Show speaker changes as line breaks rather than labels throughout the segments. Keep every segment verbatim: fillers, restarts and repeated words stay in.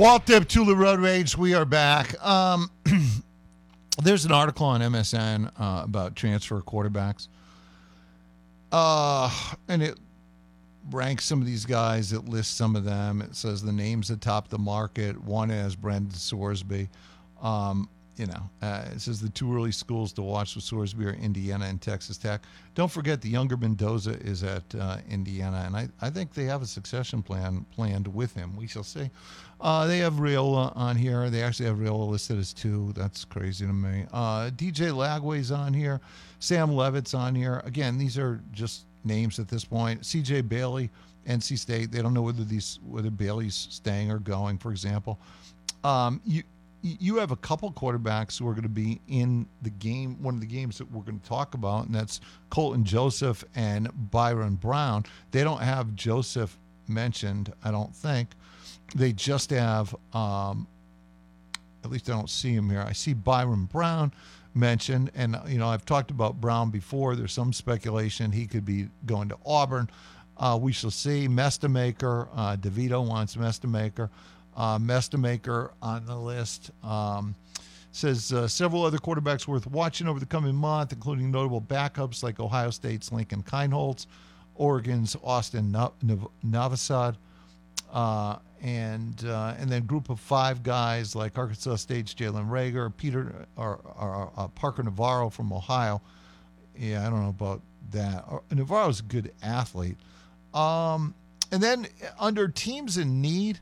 Walt Deptula Road Rage, we are back. Um, there's an article on M S N uh, about transfer quarterbacks. Uh, and it ranks some of these guys. It lists some of them. It says the names atop the market. One is Brendan Sorsby. Um, you know, uh, it says the two early schools to watch with Sorsby are Indiana and Texas Tech. Don't forget the younger Mendoza is at uh, Indiana, and I, I think they have a succession plan planned with him. We shall see. Uh, they have Raiola on here. They actually have Raiola listed as two. That's crazy to me. Uh, D J Lagway's on here. Sam Levitt's on here. Again, these are just names at this point. C J Bailey, N C State. They don't know whether these whether Bailey's staying or going, for example. Um, you you have a couple quarterbacks who are going to be in the game, one of the games that we're going to talk about, and that's Colton Joseph and Byron Brown. They don't have Joseph mentioned, I don't think. They just have, um, at least I don't see him here. I see Byron Brown mentioned, and, you know, I've talked about Brown before. There's some speculation he could be going to Auburn. Uh, we shall see. Mestamaker, uh, DeVito wants Mestamaker. Uh, Mestamaker on the list. Um, says uh, several other quarterbacks worth watching over the coming month, including notable backups like Ohio State's Lincoln Kienholz, Oregon's Austin Navasad, uh, and uh, and then group of five guys like Arkansas State's Jalen Rager, Peter or, or uh, Parker Navarro from Ohio. Yeah, I don't know about that. Navarro's a good athlete. Um, and then under teams in need,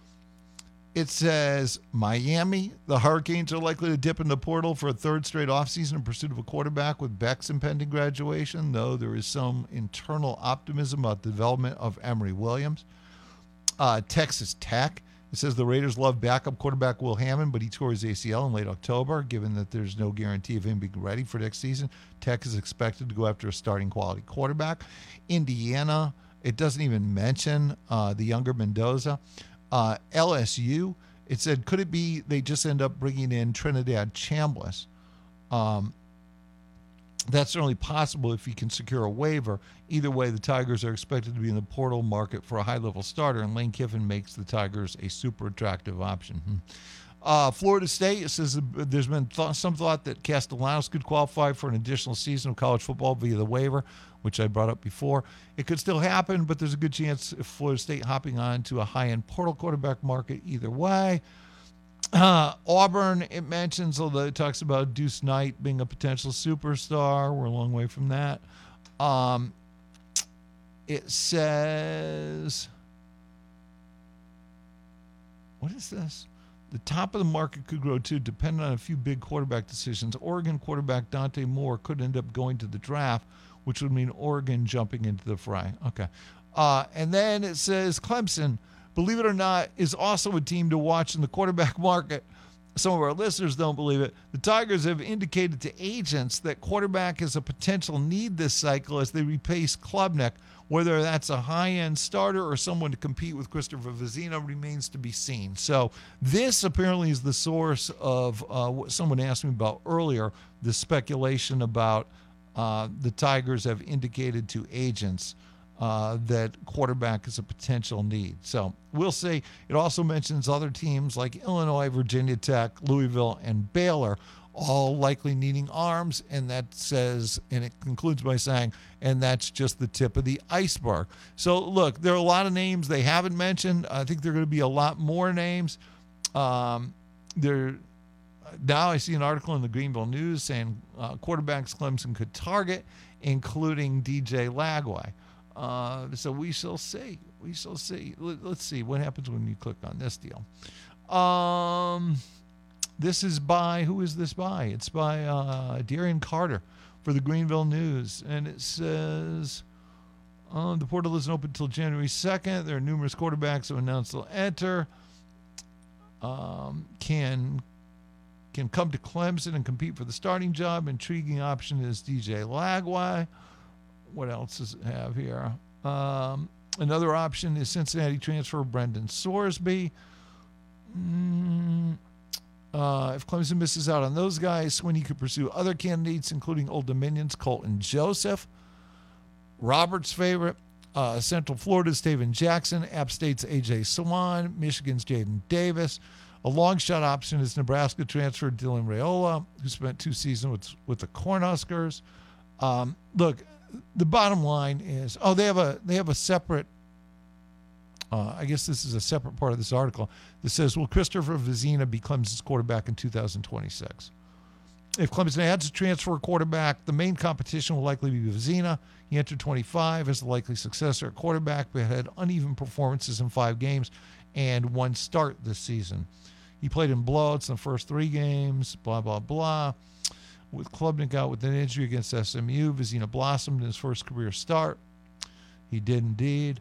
it says Miami, the Hurricanes are likely to dip in the portal for a third straight offseason in pursuit of a quarterback with Beck's impending graduation, though there is some internal optimism about the development of Emory Williams. Uh, Texas Tech, it says the Raiders love backup quarterback Will Hammond, but he tore his A C L in late October. Given that there's no guarantee of him being ready for next season, Tech is expected to go after a starting quality quarterback. Indiana, it doesn't even mention uh, the younger Mendoza. Uh, L S U, it said, could it be they just end up bringing in Trinidad Chambliss? Um, that's certainly possible if he can secure a waiver. Either way, the Tigers are expected to be in the portal market for a high-level starter, and Lane Kiffin makes the Tigers a super attractive option. Hmm. Uh, Florida State, it says there's been th- some thought that Castellanos could qualify for an additional season of college football via the waiver, which I brought up before. It could still happen, but there's a good chance if Florida State hopping on to a high-end portal quarterback market either way. Uh, Auburn, it mentions, although it talks about Deuce Knight being a potential superstar. We're a long way from that. Um, it says, what is this? The top of the market could grow too, depending on a few big quarterback decisions. Oregon quarterback Dante Moore could end up going to the draft, which would mean Oregon jumping into the fray. Okay. Uh, and then it says Clemson, believe it or not, is also a team to watch in the quarterback market. Some of our listeners don't believe it. The Tigers have indicated to agents that quarterback is a potential need this cycle as they replace Klubnik. Whether that's a high-end starter or someone to compete with Christopher Vizino remains to be seen. So this apparently is the source of uh, what someone asked me about earlier, the speculation about uh, the Tigers have indicated to agents uh, that quarterback is a potential need. So we'll see. It also mentions other teams like Illinois, Virginia Tech, Louisville, and Baylor, all likely needing arms, and that says, and it concludes by saying, and that's just the tip of the iceberg. So, look, there are a lot of names they haven't mentioned. I think there are going to be a lot more names. Um, there, now I see an article in the Greenville News saying uh, quarterbacks Clemson could target, including D J Lagway. Uh, so we shall see. We shall see. Let, let's see what happens when you click on this deal. Um... This is by, who is this by? It's by uh, Darian Carter for the Greenville News. And it says, um, the portal isn't open until January second. There are numerous quarterbacks who announced they'll enter. Um, can, can come to Clemson and compete for the starting job. Intriguing option is D J Lagway. What else does it have here? Um, another option is Cincinnati transfer Brendan Sorsby. Mm, Uh, if Clemson misses out on those guys, Swinney could pursue other candidates, including Old Dominion's Colton Joseph. Robert's favorite, Uh, Central Florida's Taven Jackson, App State's A J Swan, Michigan's Jaden Davis. A long shot option is Nebraska transfer Dylan Raiola, who spent two seasons with, with the Cornhuskers. Um, look, the bottom line is, oh, they have a they have a separate. Uh, I guess this is a separate part of this article that says, will Christopher Vizina be Clemson's quarterback in two thousand twenty-six? If Clemson adds a transfer quarterback, the main competition will likely be Vizina. He entered twenty-five as the likely successor at quarterback, but had uneven performances in five games and one start this season. He played in blowouts in the first three games, blah, blah, blah. With Klubnik out with an injury against S M U, Vizina blossomed in his first career start. He did indeed.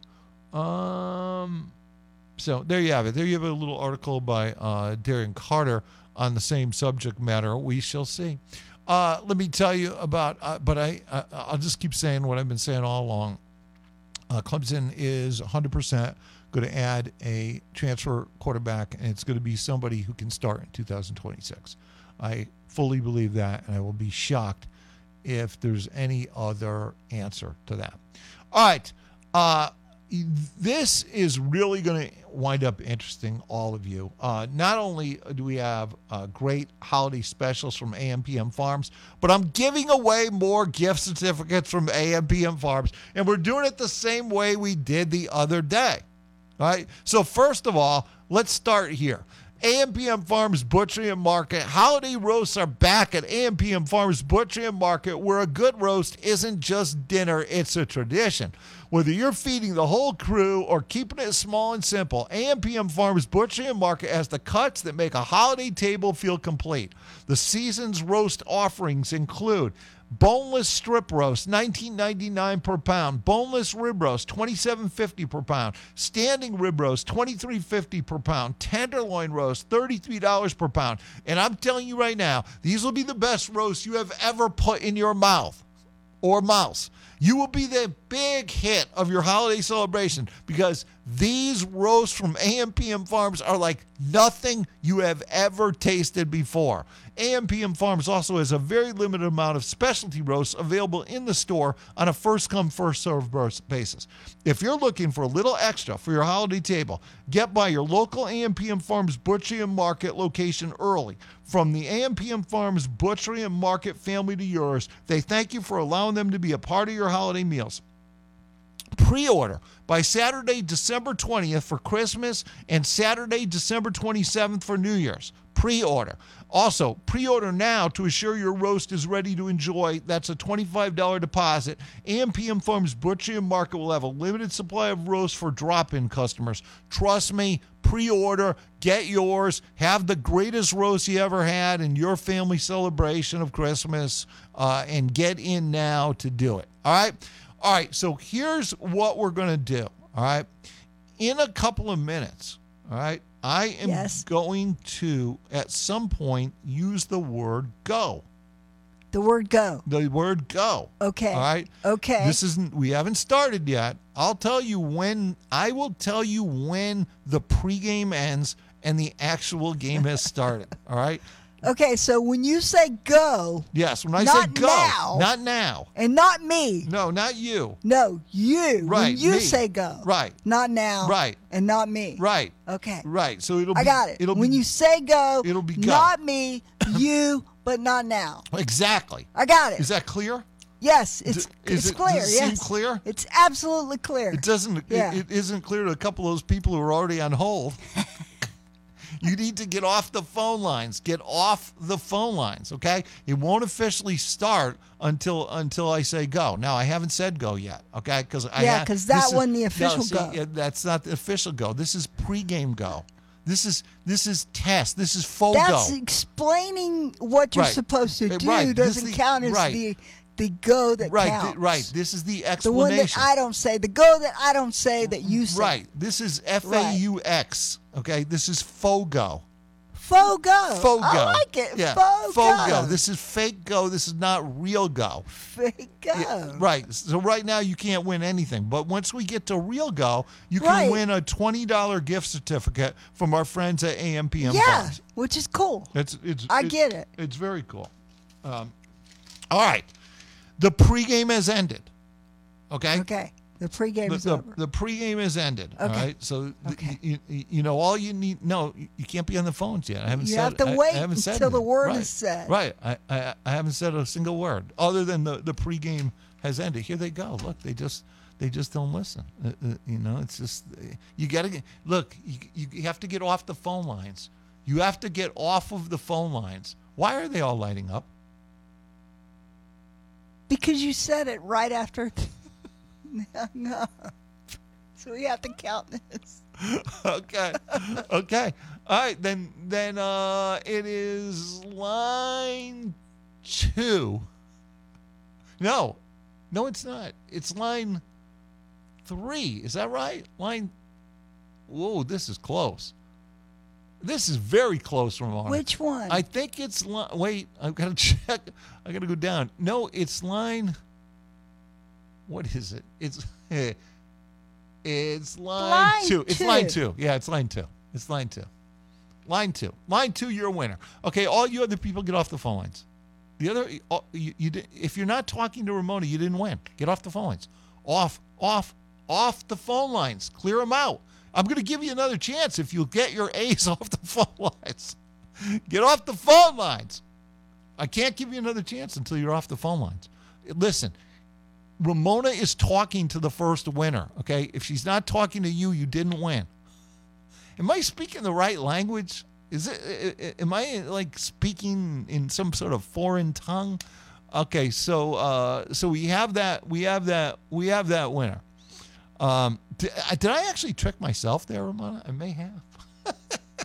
Um, so there you have it. There you have a little article by uh, Darren Carter on the same subject matter. We shall see. Uh, let me tell you about, uh, but I, I, I'll just keep saying what I've been saying all along. Uh, Clemson is one hundred percent going to add a transfer quarterback, and it's going to be somebody who can start in two thousand twenty-six. I fully believe that, and I will be shocked if there's any other answer to that. All right. Uh, this is really going to wind up interesting all of you. Uh, not only do we have uh, great holiday specials from A M P M Farms, but I'm giving away more gift certificates from A M P M Farms, and we're doing it the same way we did the other day. All right. So first of all, let's start here. A M P M Farms Butchery and Market. Holiday roasts are back at A M P M Farms Butchery and Market, where a good roast isn't just dinner, it's a tradition. Whether you're feeding the whole crew or keeping it small and simple, A M P M Farms Butchery and Market has the cuts that make a holiday table feel complete. The season's roast offerings include boneless strip roast, nineteen ninety-nine per pound. Boneless rib roast, twenty-seven fifty per pound. Standing rib roast, twenty-three fifty per pound. Tenderloin roast, thirty-three dollars per pound. And I'm telling you right now, these will be the best roasts you have ever put in your mouth or mouse. You will be the big hit of your holiday celebration because these roasts from A M P M Farms are like nothing you have ever tasted before. A M P M Farms also has a very limited amount of specialty roasts available in the store on a first-come, first-served basis. If you're looking for a little extra for your holiday table, get by your local A M P M Farms Butchery and Market location early. From the A M P M Farms Butchery and Market family to yours, they thank you for allowing them to be a part of your holiday meals. Pre-order by Saturday, December twentieth for Christmas and Saturday, December twenty-seventh for New Year's. Pre-order. Also, pre-order now to assure your roast is ready to enjoy. That's a twenty-five dollars deposit. A M P M Farms Butchery and Market will have a limited supply of roast for drop-in customers. Trust me, pre-order, get yours, have the greatest roast you ever had in your family celebration of Christmas, uh, and get in now to do it. All right? All right, so here's what we're going to do, all right? In a couple of minutes, all right, I am
yes.
going to, at some point, use the word go.
The word go.
The word go.
Okay.
All right?
Okay.
This isn't, we haven't started yet. I'll tell you when, I will tell you when the pregame ends and the actual game has started, all right?
Okay, so when you say go,
yes, when I
not
say go,
now,
not now,
and not me.
No, not you.
No, you.
Right,
when you
me.
say go,
right,
not now,
right,
and not me.
right.
Okay,
right. So it'll.
I
be,
got it.
It'll
when
be,
you say go,
it'll be go.
not me, you, but not now.
Exactly.
I got it.
Is that clear?
Yes, it's
D- is
it's
it,
clear.
Does it
yes,
seem clear?
It's absolutely clear.
It doesn't.
Yeah.
It, it isn't clear to a couple of those people who are already on hold. You need to get off the phone lines. Get off the phone lines, okay? It won't officially start until until I say go. Now, I haven't said go yet, okay? Because I
Yeah,
ha-
'cause that
this is-
wasn't the official
no, see,
go.
yeah, that's not the official go. This is pregame go. This is this is test. This is faux
That's
go.
explaining what you're
Right.
supposed to
Uh,
do
right. This
doesn't
is the-
count as
right.
the the go that
right,
counts.
th- right. This is the
The one that
explanation.
I don't say, the go that I don't say that you say.
Right. This is F A U X, okay? This is faux go.
Faux go.
Faux
I
go.
like it.
Yeah.
Faux,
Faux
go.
go. This is fake go. This is not real go.
Fake go.
Yeah, right. So right now you can't win anything. But once we get to real go, you can
Right.
win a twenty dollars gift certificate from our friends at A M P M
Yeah,
Farms.
which is cool.
It's, it's,
I
it's,
get it.
It's very cool. Um, all right. The pregame has ended. Okay?
Okay. The pregame
the,
is
the,
over.
the pregame is ended. All
Okay.
right. So th-
Okay.
you, you, you know all you need. No, you- you can't be on the phones yet. I haven't
You
said.
have to
I-
wait
I haven't said
until the
anything.
word
right.
is said.
Right. I, I I haven't said a single word other than the the pregame has ended. Here they go. Look, they just they just don't listen. Uh, uh, you know, it's just uh, you got to get look. You you have to get off the phone lines. You have to get off of the phone lines. Why are they all lighting up?
Because you said it right after. No. So we have to count this.
Okay. Okay. All right. Then then uh it is line two. No. No, it's not. It's line three. Is that right? Line Whoa, this is close. This is very close, Ramona.
Which one?
I think it's line wait, I've got to check. I gotta go down. No, it's line what is it? It's It's line,
Line
two. It's
two.
line two. Yeah, it's line two. It's line two. Line two. Line two, you're a winner. Okay, all you other people get off the phone lines. The other, all- you, you, di- if you're not talking to Ramona, you didn't win. Get off the phone lines. Off, off, off the phone lines. Clear them out. I'm going to give you another chance if you'll get your A's off the phone lines. Get off the phone lines. I can't give you another chance until you're off the phone lines. Listen, Ramona is talking to the first winner, okay? If she's not talking to you, you didn't win. Am I speaking the right language? Is it? Am I like speaking in some sort of foreign tongue? Okay, so uh, so we have that. We have that. We have that winner. Um, did, did I actually trick myself there, Ramona? I may have.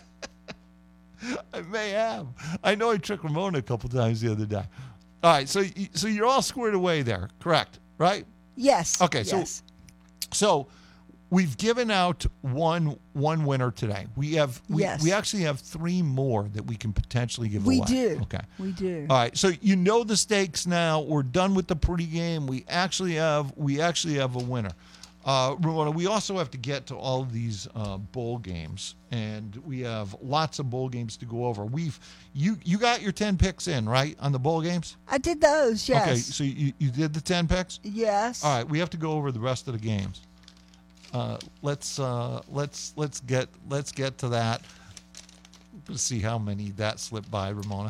I may have. I know I tricked Ramona a couple times the other day. All right, so y- so you're all squared away there, correct? Right?
Yes.
Okay, so-
yes.
So we've given out one one winner today. We have we,
Yes.
we actually have three more that we can potentially give
we
away.
do.
Okay.
We do.
All right. So you know the stakes now. We're done with the pregame. We actually have we actually have a winner. Uh, Ramona, we also have to get to all of these uh, bowl games, and we have lots of bowl games to go over. We've you you got your ten picks in, right, on the bowl games?
I did those. Yes.
Okay. So you, you did the ten picks.
Yes.
All right, we have to go over the rest of the games. Uh, let's uh, let's let's get let's get to that. Let's see how many that slipped by, Ramona.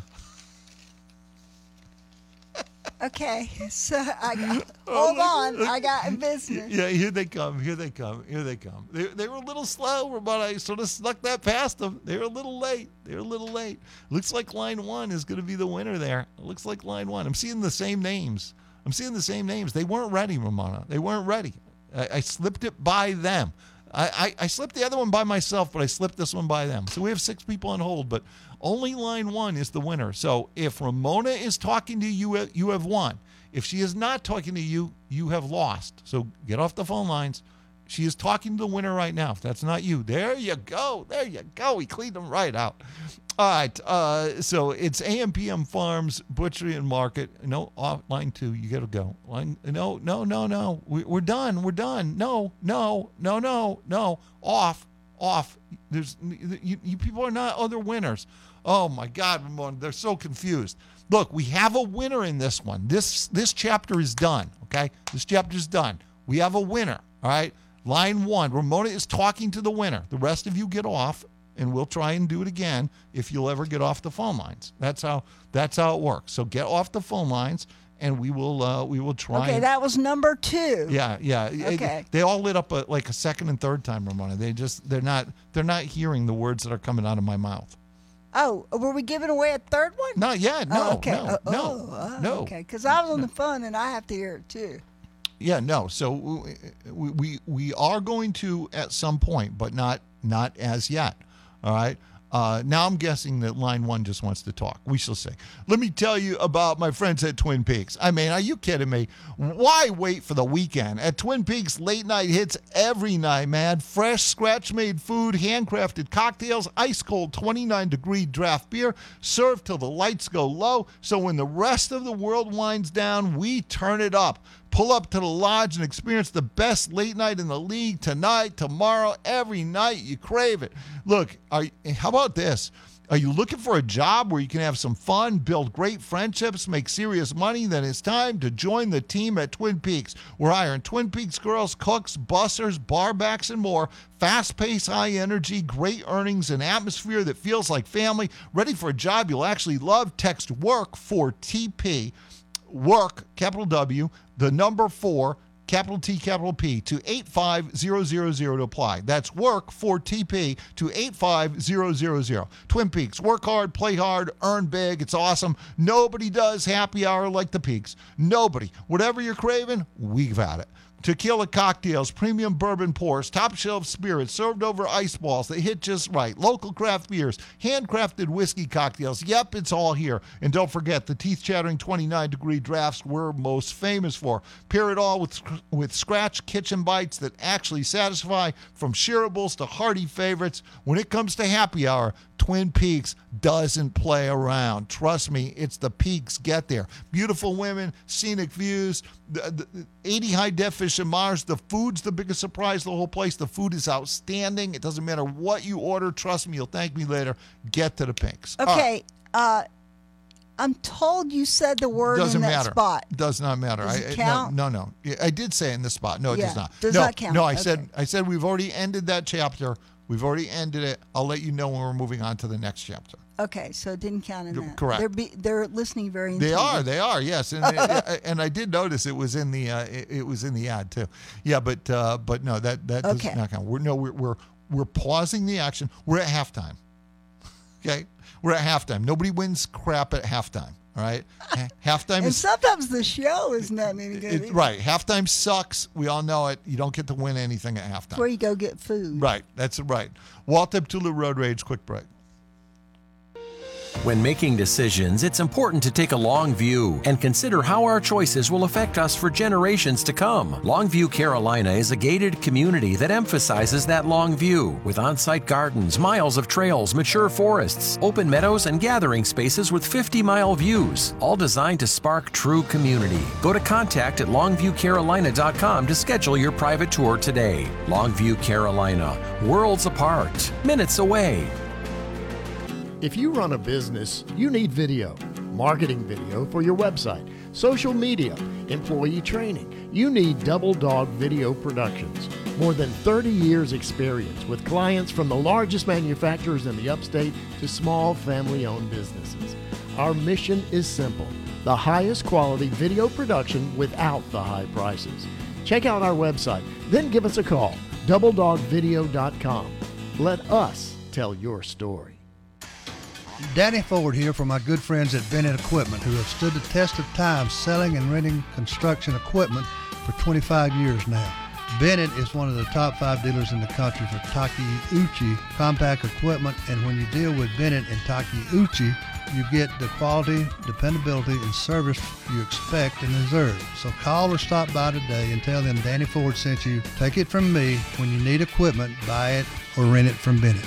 Okay. So I got, hold on. I got business.
Yeah, here they come. Here they come. Here they come. They, they were a little slow, Ramona. I sort of snuck that past them. They were a little late. They were a little late. Looks like line one is going to be the winner there. It looks like line one. I'm seeing the same names. I'm seeing the same names. They weren't ready, Ramona. They weren't ready. I, I slipped it by them. I, I, I slipped the other one by myself, but I slipped this one by them. So we have six people on hold, but only line one is the winner. So if Ramona is talking to you, you have won. If she is not talking to you, you have lost. So get off the phone lines. She is talking to the winner right now. If that's not you, there you go. There you go. We cleaned them right out. All right. Uh, so it's A M P M Farms, Butchery and Market. No, off line two. You got to go. Line. No, no, no, no. We, we're done. We're done. No, no, no, no, no. Off, off. There's you, you people are not other winners. Oh my God, Ramon, they're so confused. Look, we have a winner in this one. This this chapter is done. Okay, this chapter is done. We have a winner. All right. Line one, Ramona is talking to the winner. The rest of you get off, and we'll try and do it again if you'll ever get off the phone lines. That's how that's how it works. So get off the phone lines, and we will uh, we will try.
Okay,
and,
that was number two.
yeah, yeah.
Okay.
It- they all lit up a, like a second and third time, Ramona. They just they're not they're not hearing the words that are coming out of my mouth.
Oh, were we giving away a third one?
Not yet. No,
Oh, okay.
no,
Oh,
no,
oh, oh,
no.
Okay, because I was on the phone and I have to hear it too.
Yeah, no. So we, we we are going to at some point, but not not as yet. All right. Uh, now I'm guessing that line one just wants to talk. We shall see. Let me tell you about my friends at Twin Peaks. I mean, are you kidding me? Why wait for the weekend? At Twin Peaks, late night hits every night, man. Fresh, scratch-made food, handcrafted cocktails, ice-cold twenty-nine degree draft beer, served till the lights go low. So when the rest of the world winds down, we turn it up. Pull up to the lodge and experience the best late night in the league tonight, tomorrow, every night. You crave it. Look, are, how about this? Are you looking for a job where you can have some fun, build great friendships, make serious money? Then it's time to join the team at Twin Peaks. We're hiring Twin Peaks girls, cooks, bussers, barbacks, and more. Fast-paced, high energy, great earnings, an atmosphere that feels like family. Ready for a job you'll actually love? Text WORK for T P. WORK, capital W, the number four, capital T, capital P, to eight five zero zero zero to apply. That's WORK for T P to eight five zero zero zero. Twin Peaks, work hard, play hard, earn big. It's awesome. Nobody does happy hour like the Peaks. Nobody. Whatever you're craving, we've got it. Tequila cocktails, premium bourbon pours, top shelf spirits served over ice balls that hit just right, local craft beers, handcrafted whiskey cocktails. Yep, it's all here. And don't forget the teeth-chattering twenty-nine degree drafts we're most famous for. Pair it all with, with scratch kitchen bites that actually satisfy, from shareables to hearty favorites. When it comes to happy hour, Twin Peaks doesn't play around. Trust me, it's the Peaks. Get there. Beautiful women, scenic views, the, the eighty high definition Mars. The food's the biggest surprise of the whole place. The food is outstanding. It doesn't matter what you order. Trust me, you'll thank me later. Get to the Peaks.
Okay. Uh, I'm told you said the word
Doesn't
in that
matter.
spot.
Does not matter.
Does
I,
it count?
No, no, no. I did say in the spot. No, it
Yeah,
does not.
does
no,
not count.
No, I
Okay.
said I said we've already ended that chapter. We've already ended it. I'll let you know when we're moving on to the next chapter.
Okay, so it didn't count in that.
Correct.
They're, be, they're listening very
They
intently.
are. They are. Yes, and it, and I did notice it was in the uh, it, it was in the ad too. Yeah, but uh, but no, that that
Okay.
does not count. We're no, we're, we're we're pausing the action. We're at halftime. Okay, we're at halftime. Nobody wins crap at halftime. All right, Ha- halftime
And
is
sometimes the show is not any good.
it,
either.
right. Halftime sucks. We all know it. You don't get to win anything at halftime.
Where you go get food.
Right. That's right. Walt Tula Road Rage. Quick break.
When making decisions, it's important to take a long view and consider how our choices will affect us for generations to come. Longview Carolina is a gated community that emphasizes that long view, with on-site gardens, miles of trails, mature forests, open meadows, and gathering spaces with fifty-mile views, all designed to spark true community. Go to contact at longview carolina dot com to schedule your private tour today. Longview Carolina, worlds apart, minutes away.
If you run a business, you need video, marketing video for your website, social media, employee training. You need Double Dog Video Productions. More than thirty years experience with clients from the largest manufacturers in the upstate to small family-owned businesses. Our mission is simple: the highest quality video production without the high prices. Check out our website, then give us a call, double dog video dot com. Let us tell your story.
Danny Ford here for my good friends at Bennett Equipment, who have stood the test of time selling and renting construction equipment for twenty-five years now. Bennett is one of the top five dealers in the country for Takeuchi compact equipment, and when you deal with Bennett and Takeuchi, you get the quality, dependability, and service you expect and deserve. So call or stop by today and tell them Danny Ford sent you. Take it from me, when you need equipment, buy it or rent it from Bennett.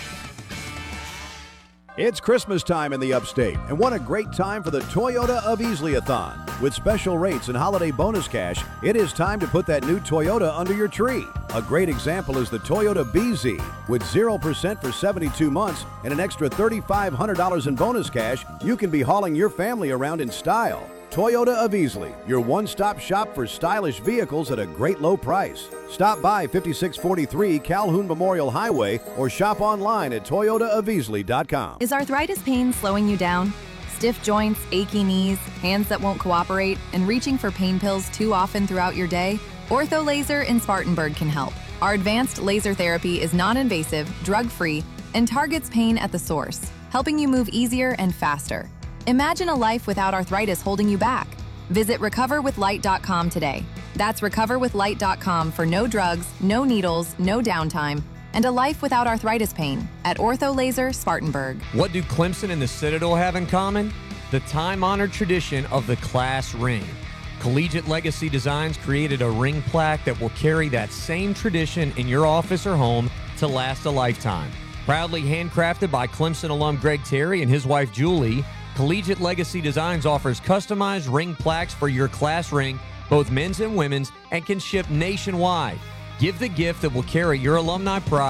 It's Christmas time in the upstate, and what a great time for the Toyota of Easley-a-thon. With special rates and holiday bonus cash, it is time to put that new Toyota under your tree. A great example is the Toyota B Z. With zero percent for seventy-two months and an extra three thousand five hundred dollars in bonus cash, you can be hauling your family around in style. Toyota of Easley, your one-stop shop for stylish vehicles at a great low price. Stop by fifty-six forty-three Calhoun Memorial Highway or shop online at toyota of easley dot com.
Is arthritis pain slowing you down? Stiff joints, achy knees, hands that won't cooperate, and reaching for pain pills too often throughout your day? Ortho Laser in Spartanburg can help. Our advanced laser therapy is non-invasive, drug-free, and targets pain at the source, helping you move easier and faster. Imagine a life without arthritis holding you back. Visit recover with light dot com today. That's recover with light dot com for no drugs, no needles, no downtime, and a life without arthritis pain at Ortho Laser Spartanburg.
What do Clemson and the Citadel have in common? The time-honored tradition of the class ring. Collegiate Legacy Designs created a ring plaque that will carry that same tradition in your office or home to last a lifetime. Proudly handcrafted by Clemson alum Greg Terry and his wife Julie, Collegiate Legacy Designs offers customized ring plaques for your class ring, both men's and women's, and can ship nationwide. Give the gift that will carry your alumni pride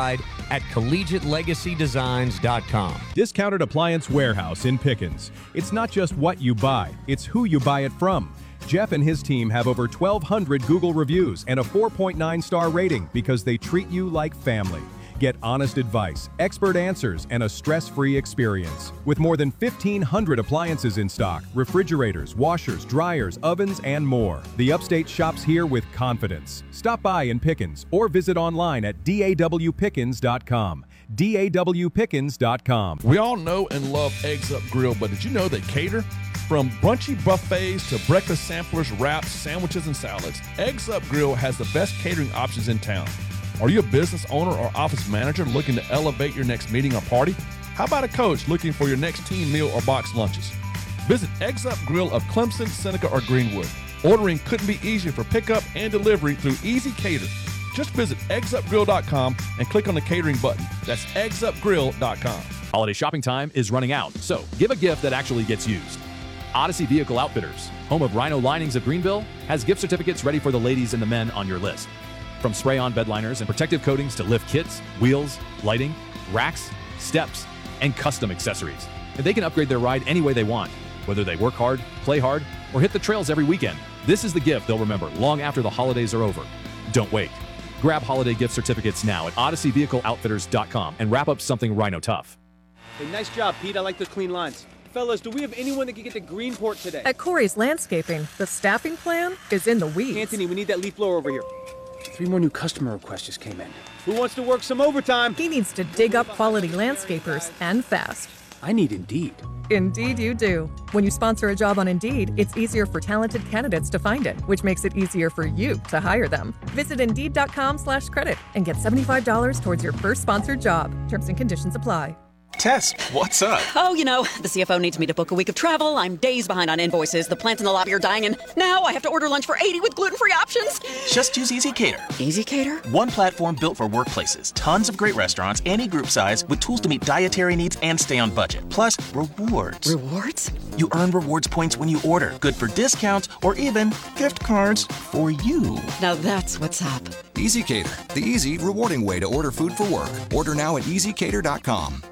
at collegiate legacy designs dot com.
Discounted Appliance Warehouse in Pickens. It's not just what you buy, it's who you buy it from. Jeff and his team have over twelve hundred Google reviews and a four point nine star rating because they treat you like family. Get honest advice, expert answers, and a stress-free experience. With more than fifteen hundred appliances in stock, refrigerators, washers, dryers, ovens, and more, the Upstate shops here with confidence. Stop by in Pickens or visit online at D A W Pickens dot com. D A W Pickens dot com.
We all know and love Eggs Up Grill, but did you know they cater? From brunchy buffets to breakfast samplers, wraps, sandwiches, and salads, Eggs Up Grill has the best catering options in town. Are you a business owner or office manager looking to elevate your next meeting or party? How about a coach looking for your next team meal or box lunches? Visit Eggs Up Grill of Clemson, Seneca, or Greenwood. Ordering couldn't be easier for pickup and delivery through Easy Cater. Just visit eggs up grill dot com and click on the catering button. That's eggs up grill dot com.
Holiday shopping time is running out, so give a gift that actually gets used. Odyssey Vehicle Outfitters, home of Rhino Linings of Greenville, has gift certificates ready for the ladies and the men on your list. From spray-on bed liners and protective coatings to lift kits, wheels, lighting, racks, steps, and custom accessories. And they can upgrade their ride any way they want, whether they work hard, play hard, or hit the trails every weekend. This is the gift they'll remember long after the holidays are over. Don't wait. Grab holiday gift certificates now at odyssey vehicle outfitters dot com and wrap up something Rhino tough.
Hey, nice job, Pete. I like those clean lines. Fellas, do we have anyone that can get to Greenport today?
At Corey's Landscaping, the staffing plan is in the weeds.
Anthony, we need that leaf blower over here. Three more new customer requests just came in. Who wants to work some overtime?
He needs to dig up quality landscapers, and fast.
I need Indeed.
Indeed you do. When you sponsor a job on Indeed, it's easier for talented candidates to find it, which makes it easier for you to hire them. Visit Indeed dot com slash credit and get seventy-five dollars towards your first sponsored job. Terms and conditions apply.
Tess, what's up?
Oh, you know, the C F O needs me to book a week of travel. I'm days behind on invoices. The plants in the lobby are dying, and now I have to order lunch for eighty with gluten-free options.
Just use Easy Cater.
Easy Cater?
One platform built for workplaces. Tons of great restaurants, any group size, with tools to meet dietary needs and stay on budget. Plus, rewards.
Rewards?
You earn rewards points when you order. Good for discounts or even gift cards for you.
Now that's what's up.
Easy Cater, the easy, rewarding way to order food for work. Order now at easy cater dot com.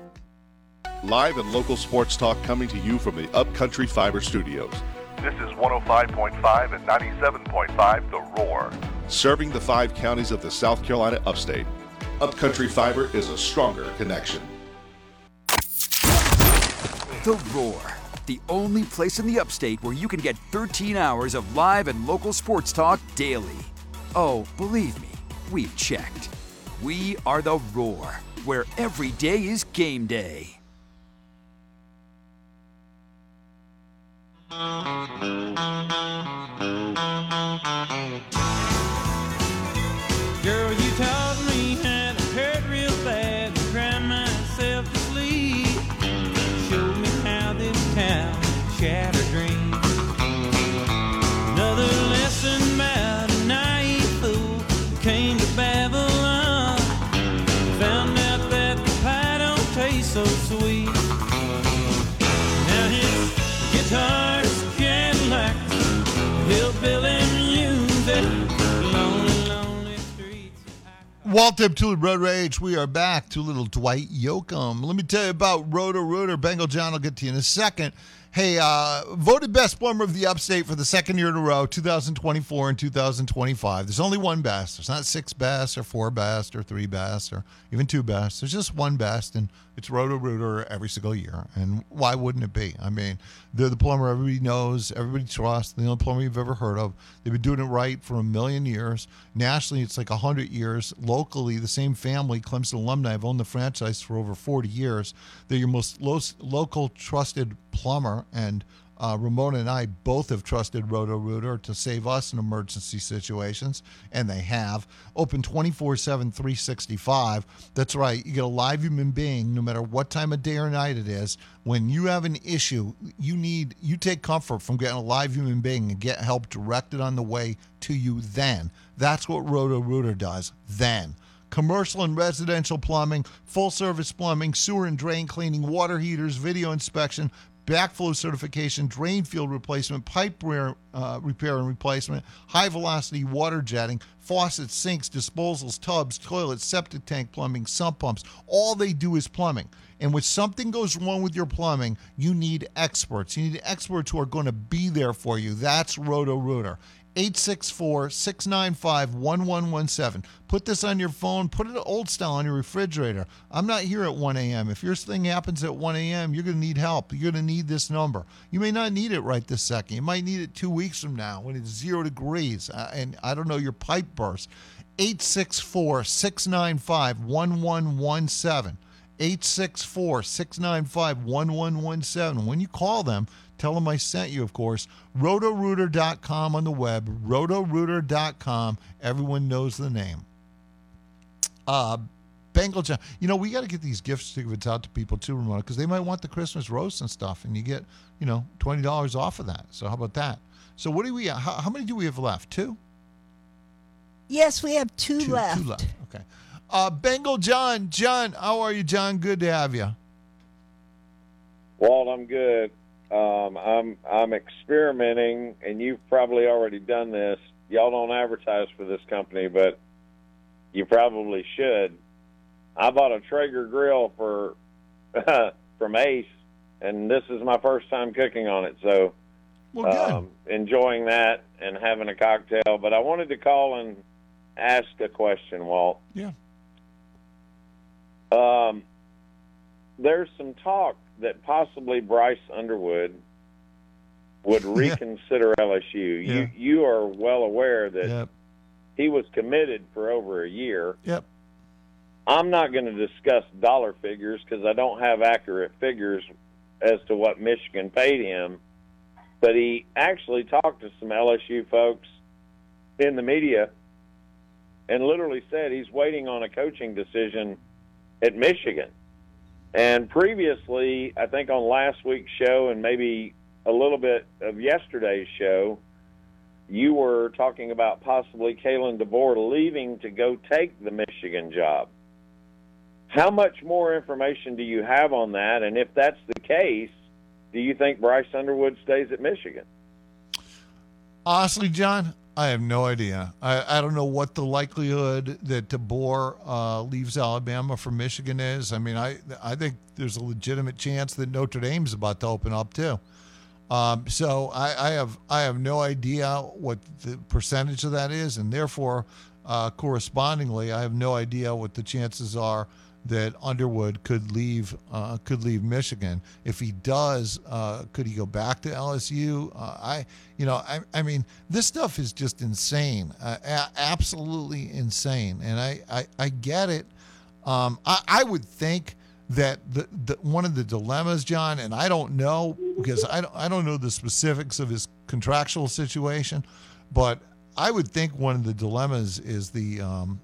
Live and local sports talk coming to you from the Upcountry Fiber Studios.
This is one oh five point five and ninety-seven point five The Roar.
Serving the five counties of the South Carolina upstate, Upcountry Fiber is a stronger connection.
The Roar, the only place in the upstate where you can get thirteen hours of live and local sports talk daily. Oh, believe me, we've checked. We are The Roar, where every day is game day.
Girl, you taught me how to hurt real bad and cry myself to sleep. Showed me how this town shattered dreams. Another lesson about a naive fool who came to Babylon. Found out that the pie don't taste so sweet. Now his guitar's Cadillac, hillbilly music, lonely, lonely streets.
Walter to Road Rage. We are back to little Dwight Yoakam. Let me tell you about Roto-Rooter. Bengal John will get to you in a second. Hey, uh, voted best plumber of the upstate for the second year in a row, two thousand twenty-four and two thousand twenty-five. There's only one best. There's not six best or four best or three best or even two best. There's just one best, and it's Roto-Rooter every single year. And why wouldn't it be? I mean, they're the plumber everybody knows, everybody trusts, the only plumber you've ever heard of. They've been doing it right for a million years. Nationally, it's like one hundred years. Locally, the same family, Clemson alumni, have owned the franchise for over forty years. They're your most lo- local trusted plumber, and uh, Ramona and I both have trusted Roto-Rooter to save us in emergency situations, and they have. Open twenty-four seven, three sixty-five. That's right. You get a live human being, no matter what time of day or night it is. When you have an issue, you need you take comfort from getting a live human being and get help directed on the way to you then. That's what Roto-Rooter does then. Commercial and residential plumbing, full-service plumbing, sewer and drain cleaning, water heaters, video inspection, backflow certification, drain field replacement, pipe repair, uh, repair and replacement, high-velocity water jetting, faucets, sinks, disposals, tubs, toilets, septic tank plumbing, sump pumps. All they do is plumbing. And when something goes wrong with your plumbing, you need experts. You need experts who are going to be there for you. That's Roto-Rooter. eight six four, six nine five, one one one seven. Put this on your phone. Put it old style on your refrigerator. I'm not here at one a.m. If your thing happens at one a.m., you're going to need help. You're going to need this number. You may not need it right this second. You might need it two weeks from now when it's zero degrees uh, and, I don't know, your pipe bursts. eight six four, six nine five, one one one seven. eight six four, six nine five, one one one seven. When you call them, tell them I sent you, of course. roto rooter dot com on the web. roto rooter dot com. Everyone knows the name. Uh, Bengal John. You know, we got to get these gift certificates out to people too, Ramona, because they might want the Christmas roast and stuff, and you get, you know, twenty dollars off of that. So how about that? So what do we, how, how many do we have left? Two?
Yes, we have two,
Two,
left.
two left. Okay. Uh, Bengal John. John, how are you, John? Good to have you.
Walt, I'm good. Um, I'm I'm experimenting, and you've probably already done this. Y'all don't advertise for this company, but you probably should. I bought a Traeger grill for from Ace, and this is my first time cooking on it, so
well, good.
Um, enjoying that and having a cocktail. But I wanted to call and ask a question, Walt.
Yeah.
Um, there's some talk that possibly Bryce Underwood would reconsider L S U.
Yeah.
You you are well aware that
Yep.
he was committed for over a year.
Yep.
I'm not going to discuss dollar figures because I don't have accurate figures as to what Michigan paid him, but he actually talked to some L S U folks in the media and literally said he's waiting on a coaching decision at Michigan. And previously, I think on last week's show and maybe a little bit of yesterday's show, you were talking about possibly Kalen DeBoer leaving to go take the Michigan job. How much more information do you have on that? And if that's the case, do you think Bryce Underwood stays at Michigan?
Honestly, John, I have no idea. I, I don't know what the likelihood that DeBoer uh, leaves Alabama for Michigan is. I mean, I I think there's a legitimate chance that Notre Dame's about to open up too. Um, so I, I have I have no idea what the percentage of that is, and therefore, uh, correspondingly, I have no idea what the chances are that Underwood could leave uh, could leave Michigan. If he does, uh, could he go back to L S U? Uh, I, you know, I, I mean, this stuff is just insane, uh, a- absolutely insane. And I, I, I get it. Um, I, I would think that the, the one of the dilemmas, John, and I don't know because I don't, I don't know the specifics of his contractual situation, but I would think one of the dilemmas is the um,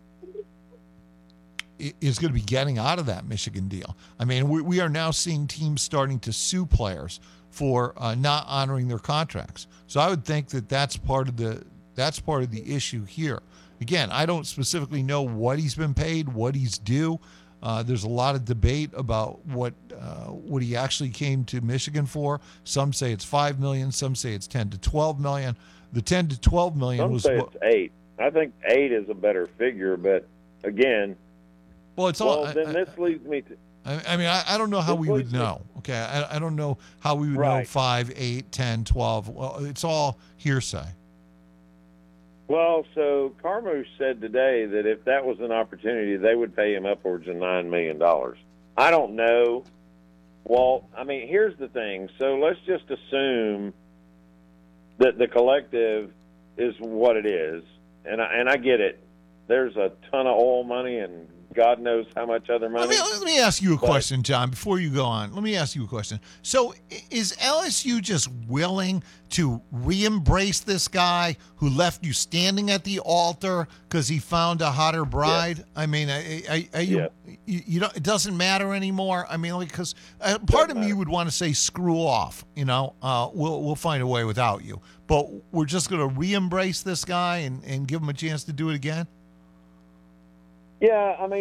is going to be getting out of that Michigan deal. I mean, we, we are now seeing teams starting to sue players for uh, not honoring their contracts. So I would think that that's part of the that's part of the issue here. Again, I don't specifically know what he's been paid, what he's due. Uh, there's a lot of debate about what uh, what he actually came to Michigan for. Some say it's five million dollars. Some say it's ten to twelve million dollars. The ten to twelve million dollars
Some
was
say it's eight. I think eight is a better figure, but again,
well, it's
well,
all.
then
I,
this leads me to.
I, I mean, I, I don't know how
This
we would
leads me-
know. Okay, I, I don't know how we would know
Right.
five, eight, ten, twelve. Well, it's all hearsay.
Well, so Carmouche said today that if that was an opportunity, they would pay him upwards of nine million dollars. I don't know, Walt. I mean, here's the thing. So let's just assume that the collective is what it is, and I, and I get it. There's a ton of oil money and God knows how much other money.
Let me, let me ask you a
But-
question, John, before you go on. Let me ask you a question. So i- is L S U just willing to re-embrace this guy who left you standing at the altar because he found a hotter bride? I mean, I, I, I, you, you, you don't, it doesn't matter anymore? I mean, because uh, part of me would want to say screw off, you know, uh, we'll, we'll find a way without you. But we're just going to re-embrace this guy and, and give him a chance to do it again?
Yeah, I mean,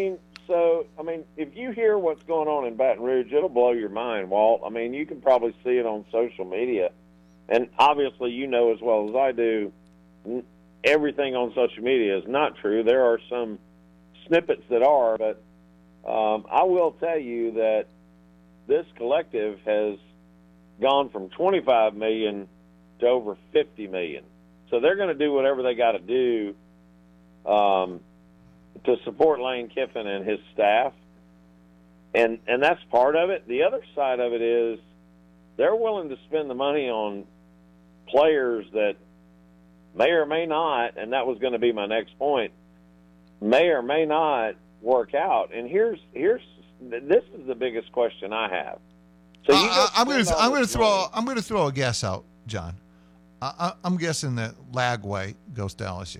so, I mean, if you hear what's going on in Baton Rouge, it'll blow your mind, Walt. I mean, you can probably see it on social media. And obviously, you know as well as I do, n- everything on social media is not true. There are some snippets that are, but um, I will tell you that this collective has gone from twenty-five million dollars to over fifty million dollars. So they're going to do whatever they got to do um, to support Lane Kiffin and his staff. And and that's part of it. The other side of it is they're willing to spend the money on players that may or may not, and that was going to be my next point, may or may not work out. And here's here's this is the biggest question I have. So you
uh, I'm going to I'm going to throw
money.
I'm going to throw a guess out, John. I, I'm guessing that Lagway goes to L S U.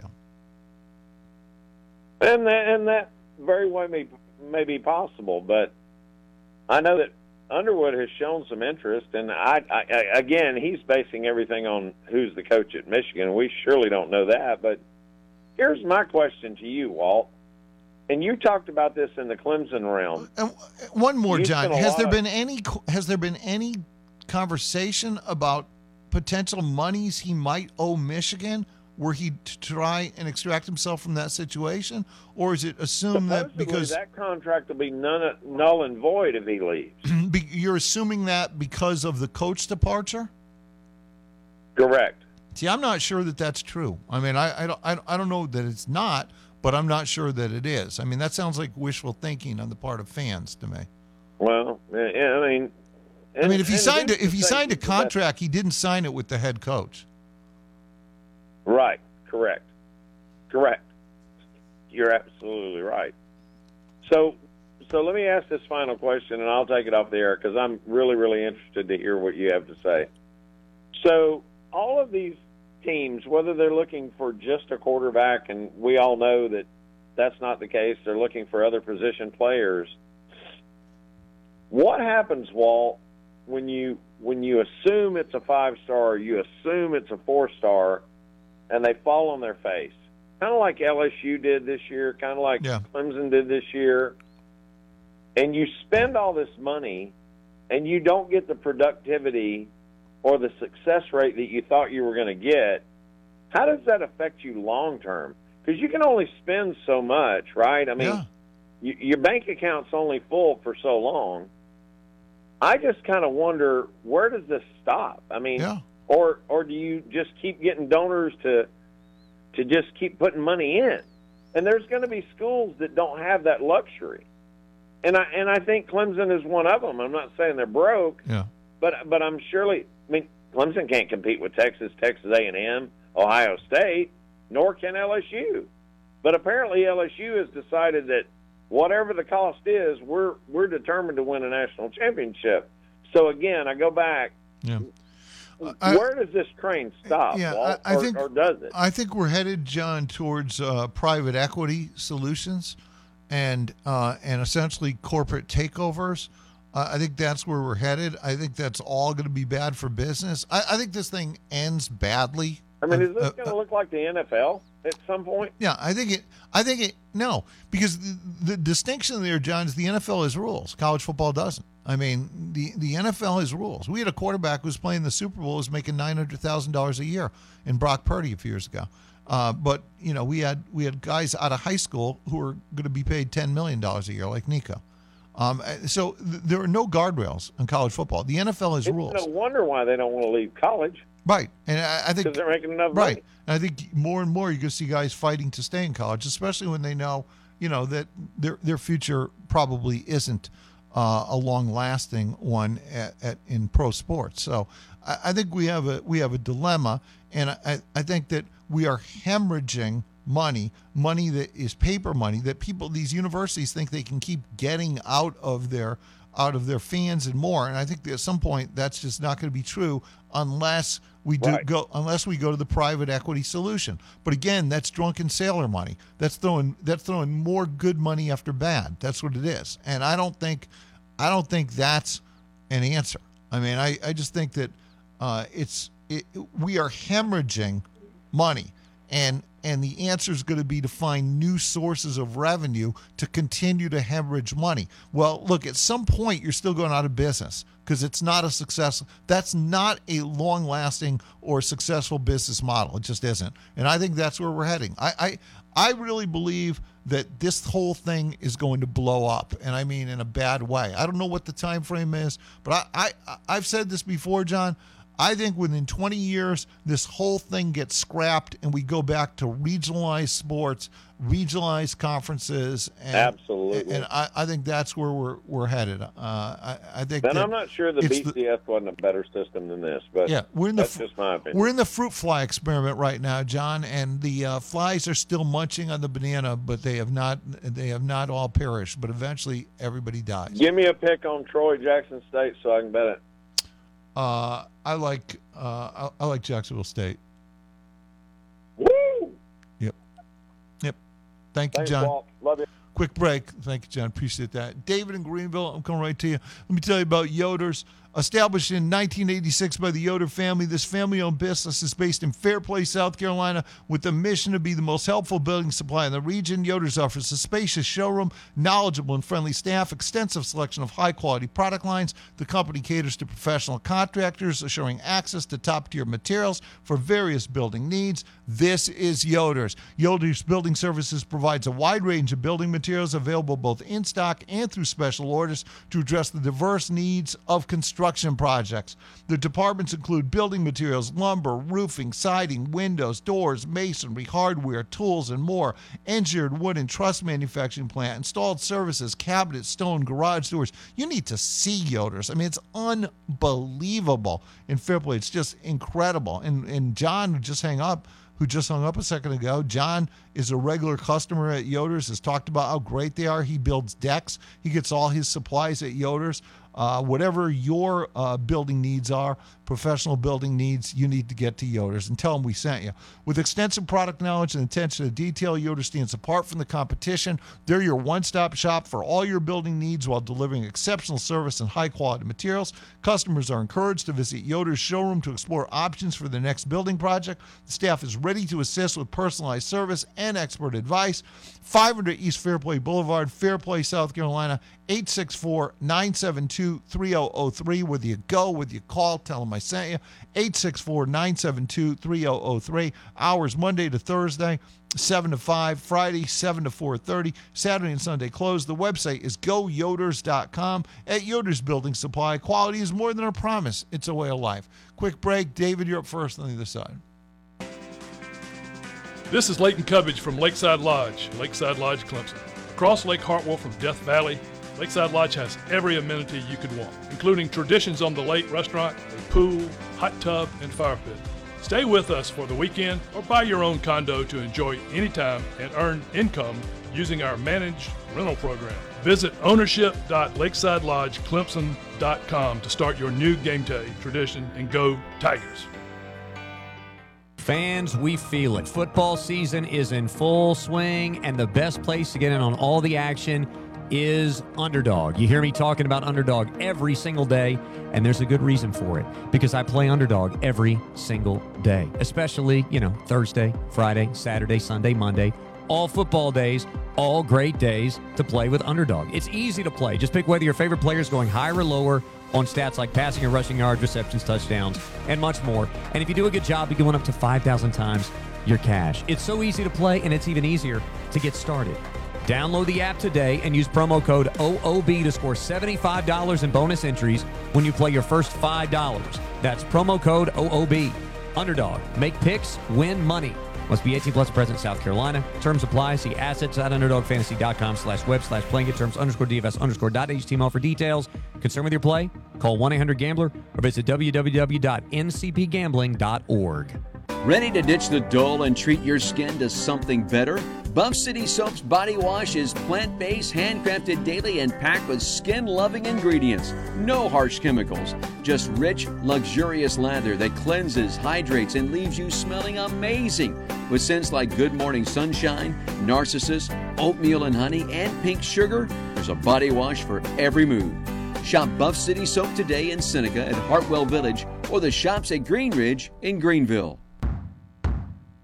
And that, and that very well may, may be possible, but I know that Underwood has shown some interest, and I, I, I again, he's basing everything on who's the coach at Michigan. We surely don't know that, but here's my question to you, Walt. And you talked about this in the Clemson realm.
And one more,
You
John.
spent a
Has
lot
there
of-
been any has there been any conversation about potential monies he might owe Michigan were he to try and extract himself from that situation? Or is it assumed that
Supposedly
because
that contract will be none, null and void if he leaves?
be- you're assuming that because of the coach departure?
Correct.
See, I'm not sure that that's true. I mean, I, I, don't, I, don't- I don't know that it's not, but I'm not sure that it is. I mean, that sounds like wishful thinking on the part of fans to me.
Well, yeah, I mean,
I mean, if he
and
signed
who's
a, if
to
he
say
signed a
that-
contract, he didn't sign it with the head coach.
Right. Correct. Correct. You're absolutely right. So, so let me ask this final question, and I'll take it off the air because I'm really, really interested to hear what you have to say. So, all of these teams, whether they're looking for just a quarterback, and we all know that that's not the case, they're looking for other position players. What happens, Walt, when you when you assume it's a five-star, you assume it's a four-star, and they fall on their face? Kind of like L S U did this year, kind of like
Yeah.
Clemson did this year. And you spend all this money, and you don't get the productivity or the success rate that you thought you were going to get. How does that affect you long-term? Because you can only spend so much, right? I mean,
Yeah.
y- your bank account's only full for so long. I just kind of wonder, where does this stop? I mean,
Yeah.
or or do you just keep getting donors to to just keep putting money in? And there's going to be schools that don't have that luxury, and I and I think Clemson is one of them. I'm not saying they're broke,
Yeah.
but but I'm surely. I mean, Clemson can't compete with Texas, Texas A and M, Ohio State, nor can L S U. But apparently, L S U has decided that whatever the cost is, we're we're determined to win a national championship. So again, I go back.
Yeah.
Where does this train stop?
Yeah,
Walt,
I, I
or,
think,
or does it?
I think we're headed, John, towards uh, private equity solutions and uh, and essentially corporate takeovers. Uh, I think that's where we're headed. I think that's all going to be bad for business. I, I think this thing ends badly.
I mean, is
Uh,
this
uh,
going to look like the N F L at some point?
Yeah, I think it. I think it. No, because the, the distinction there, John, is the N F L has rules. College football doesn't. I mean, the the N F L has rules. We had a quarterback who was playing the Super Bowl, was making nine hundred thousand dollars a year, in Brock Purdy a few years ago. Uh, but you know, we had we had guys out of high school who were going to be paid ten million dollars a year, like Nico. Um, so th- there are no guardrails in college football. The N F L has
It's
rules.
no wonder why they don't want to leave college.
Right, and I, I think
Because they're making enough
right.
money.
And I think more and more you're going to see guys fighting to stay in college, especially when they know, you know, that their their future probably isn't uh, a long-lasting one at, at in pro sports. So I, I think we have a we have a dilemma, and I, I think that we are hemorrhaging money, money that is paper money that people, these universities think they can keep getting out of their out of their fans and more. And I think that at some point that's just not going to be true unless we do
Right.
go unless we go to the private equity solution. But again, that's drunken sailor money. That's throwing that's throwing more good money after bad. That's what it is. And I don't think I don't think that's an answer. I mean, I, I just think that uh, it's it, we are hemorrhaging money. And and the answer is going to be to find new sources of revenue to continue to hemorrhage money. Well, look, at some point you're still going out of business because it's not a success. That's not a long-lasting or successful business model. It just isn't. And I think that's where we're heading. I, I, I really believe that this whole thing is going to blow up, and I mean in a bad way. I don't know what the time frame is, but I, I, I've said this before, John. I think within twenty years, this whole thing gets scrapped and we go back to regionalized sports, regionalized conferences. And,
Absolutely.
And I, I think that's where we're we're headed. Uh, I, I think.
And
that
I'm not sure the B C S the, wasn't a better system than this, but
yeah, we're in the,
that's just my opinion.
We're in the fruit fly experiment right now, John, and the uh, flies are still munching on the banana, but they have not they have not all perished. But eventually, everybody dies.
Give me a pick on Troy Jackson State so I can bet it.
Uh, I like uh, I, I like Jacksonville State.
Woo!
Yep. Yep. Thank you,
Thanks,
John.
Walt. Love you.
Quick break. Thank you, John. Appreciate that. David in Greenville, I'm coming right to you. Let me tell you about Yoder's. Established in nineteen eighty-six by the Yoder family, this family-owned business is based in Fairplay, South Carolina, with the mission to be the most helpful building supply in the region. Yoder's offers a spacious showroom, knowledgeable and friendly staff, extensive selection of high-quality product lines. The company caters to professional contractors, assuring access to top-tier materials for various building needs. This is Yoder's. Yoder's Building Services provides a wide range of building materials available both in stock and through special orders to address the diverse needs of construction projects. The departments include building materials, lumber, roofing, siding, windows, doors, masonry, hardware, tools, and more. Engineered wood and truss manufacturing plant, installed services, cabinets, stone, garage doors. You need to see Yoder's. I mean, it's unbelievable in Fairplay. It's just incredible. And and John, who just hung up, who just hung up a second ago, John is a regular customer at Yoder's, has talked about how great they are. He builds decks. He gets all his supplies at Yoder's. Uh, whatever your uh, building needs are, professional building needs, you need to get to Yoder's and tell them we sent you. With extensive product knowledge and attention to detail, Yoder stands apart from the competition. They're your one-stop shop for all your building needs while delivering exceptional service and high-quality materials. Customers are encouraged to visit Yoder's showroom to explore options for their next building project. The staff is ready to assist with personalized service and expert advice. five hundred East Fairplay Boulevard, Fairplay, South Carolina, eight six four, nine seven two, three zero zero three. Whether you go, whether you call, tell them I sent you. eight six four, nine seven two, three zero zero three. Hours Monday to Thursday, seven to five. Friday, seven to four thirty. Saturday and Sunday closed. The website is go yoders dot com. At Yoder's Building Supply, quality is more than a promise. It's a way of life. Quick break. David, you're up first on the other side.
This is Leighton Cubbage from Lakeside Lodge, Lakeside Lodge, Clemson. Across Lake Hartwell from Death Valley, Lakeside Lodge has every amenity you could want, including Traditions on the Lake restaurant, a pool, hot tub, and fire pit. Stay with us for the weekend or buy your own condo to enjoy anytime and earn income using our managed rental program. Visit ownership dot lakeside lodge clemson dot com to start your new game day tradition and go Tigers.
Fans, we feel it. Football season is in full swing, and the best place to get in on all the action is Underdog. You hear me talking about Underdog every single day, and there's a good reason for it, because I play Underdog every single day, especially, you know, Thursday, Friday, Saturday, Sunday, Monday, all football days, all great days to play with Underdog. It's easy to play. Just pick whether your favorite player is going higher or lower on stats like passing and rushing yards, receptions, touchdowns, and much more. And if you do a good job, you can win up to five thousand times your cash. It's so easy to play, and it's even easier to get started. Download the app today and use promo code O O B to score seventy-five dollars in bonus entries when you play your first five dollars. That's promo code O O B. Underdog. Make picks, win money. Must be eighteen plus, present South Carolina. Terms apply. See assets at underdog fantasy dot com slash web slash playing it terms underscore DFS underscore dot H T M L for details. Concerned with your play? Call one eight hundred gambler or visit w w w dot n c p gambling dot org.
Ready to ditch the dull and treat your skin to something better? Buff City Soap's body wash is plant-based, handcrafted daily, and packed with skin-loving ingredients. No harsh chemicals, just rich, luxurious lather that cleanses, hydrates, and leaves you smelling amazing. With scents like Good Morning Sunshine, Narcissus, Oatmeal and Honey, and Pink Sugar, there's a body wash for every mood. Shop Buff City Soap today in Seneca at Hartwell Village or the shops at Green Ridge in Greenville.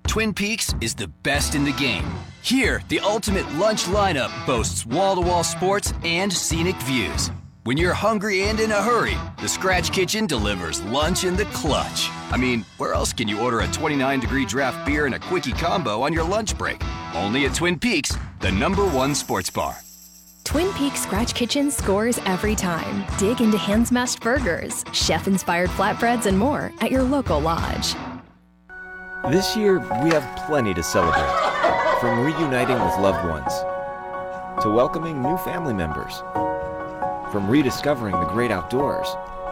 Twin Peaks is the best in the game. Here, the ultimate lunch lineup boasts wall-to-wall sports and scenic views. When you're hungry and in a hurry, the Scratch Kitchen delivers lunch in the clutch. I mean, where else can you order a twenty-nine degree draft beer and a quickie combo on your lunch break? Only at Twin Peaks, the number one sports bar.
Twin Peaks Scratch Kitchen scores every time. Dig into hand-smashed burgers, chef-inspired flatbreads, and more at your local lodge.
This year, we have plenty to celebrate. From reuniting with loved ones, to welcoming new family members, from rediscovering the great outdoors,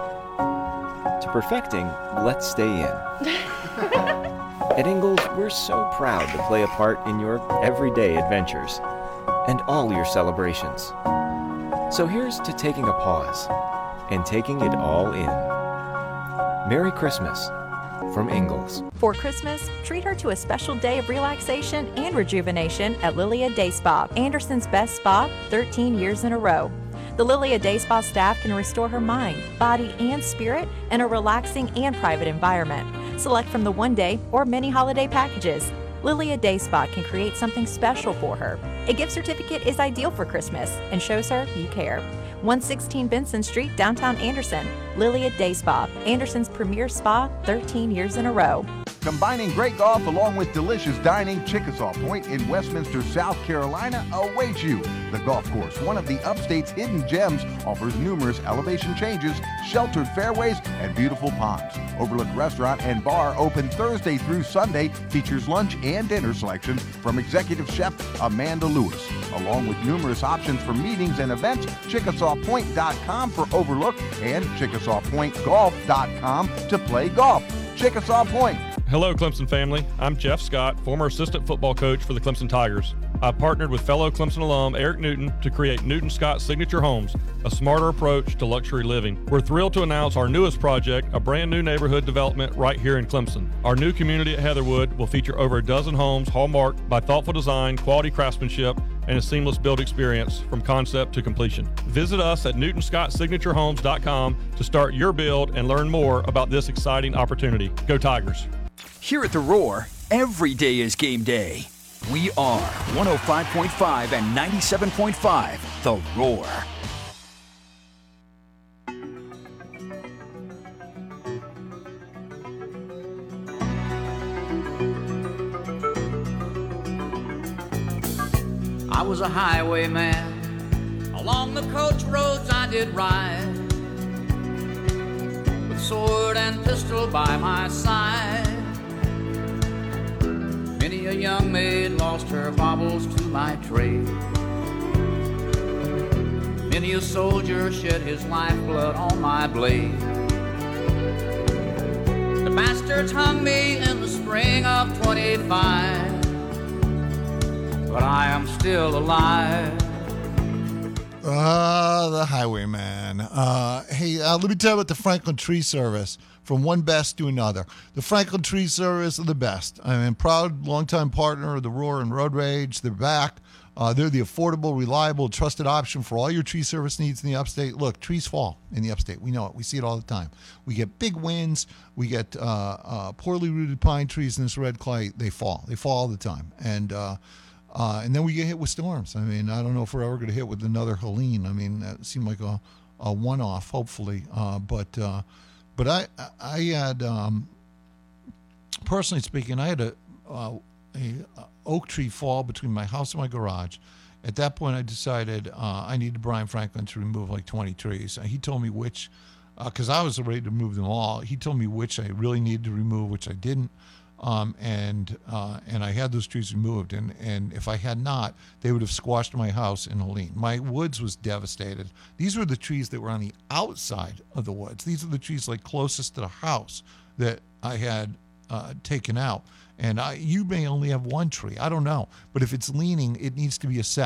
to perfecting Let's Stay In. At Ingalls, we're so proud to play a part in your everyday adventures and all your celebrations. So here's to taking a pause and taking it all in. Merry Christmas from Ingalls.
For Christmas, treat her to a special day of relaxation and rejuvenation at Lilia Day Spa, Anderson's best spa, thirteen years in a row. The Lilia Day Spa staff can restore her mind, body, and spirit in a relaxing and private environment. Select from the one-day or many holiday packages. Lilia Day Spa can create something special for her. A gift certificate is ideal for Christmas and shows her you care. one sixteen Benson Street, downtown Anderson. Lilia Day Spa, Anderson's premier spa, thirteen years in a row.
Combining great golf along with delicious dining, Chickasaw Point in Westminster, South Carolina awaits you. The golf course, one of the upstate's hidden gems, offers numerous elevation changes, sheltered fairways, and beautiful ponds. Overlook Restaurant and Bar, open Thursday through Sunday, features lunch and dinner selection from executive chef Amanda Lewis. Along with numerous options for meetings and events, Chickasaw Point dot com for Overlook and Chickasaw Point Golf dot com to play golf. Chickasaw Point.
Hello, Clemson family. I'm Jeff Scott, former assistant football coach for the Clemson Tigers. I've partnered with fellow Clemson alum Eric Newton to create Newton Scott Signature Homes, a smarter approach to luxury living. We're thrilled to announce our newest project, a brand new neighborhood development right here in Clemson. Our new community at Heatherwood will feature over a dozen homes hallmarked by thoughtful design, quality craftsmanship, and a seamless build experience from concept to completion. Visit us at Newton Scott Signature Homes dot com to start your build and learn more about this exciting opportunity. Go Tigers!
Here at The Roar, every day is game day. We are one oh five point five and ninety-seven point five, The Roar.
I was a highwayman, along the coach roads I did ride, with sword and pistol by my side. Many a young maid lost her baubles to my trade. Many a soldier shed his lifeblood on my blade. The bastards hung me in the spring of twenty-five, but I am still alive.
Ah, uh, the highwayman. Uh, hey, uh, let me tell you about the Franklin Tree Service. From one best to another. The Franklin Tree Service are the best. I'm a proud, longtime partner of the Roar and Road Rage. They're back. Uh, they're the affordable, reliable, trusted option for all your tree service needs in the upstate. Look, trees fall in the upstate. We know it. We see it all the time. We get big winds. We get uh, uh, poorly rooted pine trees in this red clay. They fall. They fall all the time. And uh, uh, and then we get hit with storms. I mean, I don't know if we're ever going to hit with another Helene. I mean, that seemed like a, a one-off, hopefully. Uh, but... Uh, But I, I had, um, personally speaking, I had a, uh, a oak tree fall between my house and my garage. At that point, I decided uh, I needed Brian Franklin to remove like twenty trees. He told me which, because uh, I was ready to move them all. He told me which I really needed to remove, which I didn't. Um, and uh, and I had those trees removed, and, and if I had not, they would have squashed my house in Helene. My woods was devastated. These were the trees that were on the outside of the woods. These are the trees like closest to the house that I had uh, taken out. And I, you may only have one tree. I don't know. But if it's leaning, it needs to be assessed.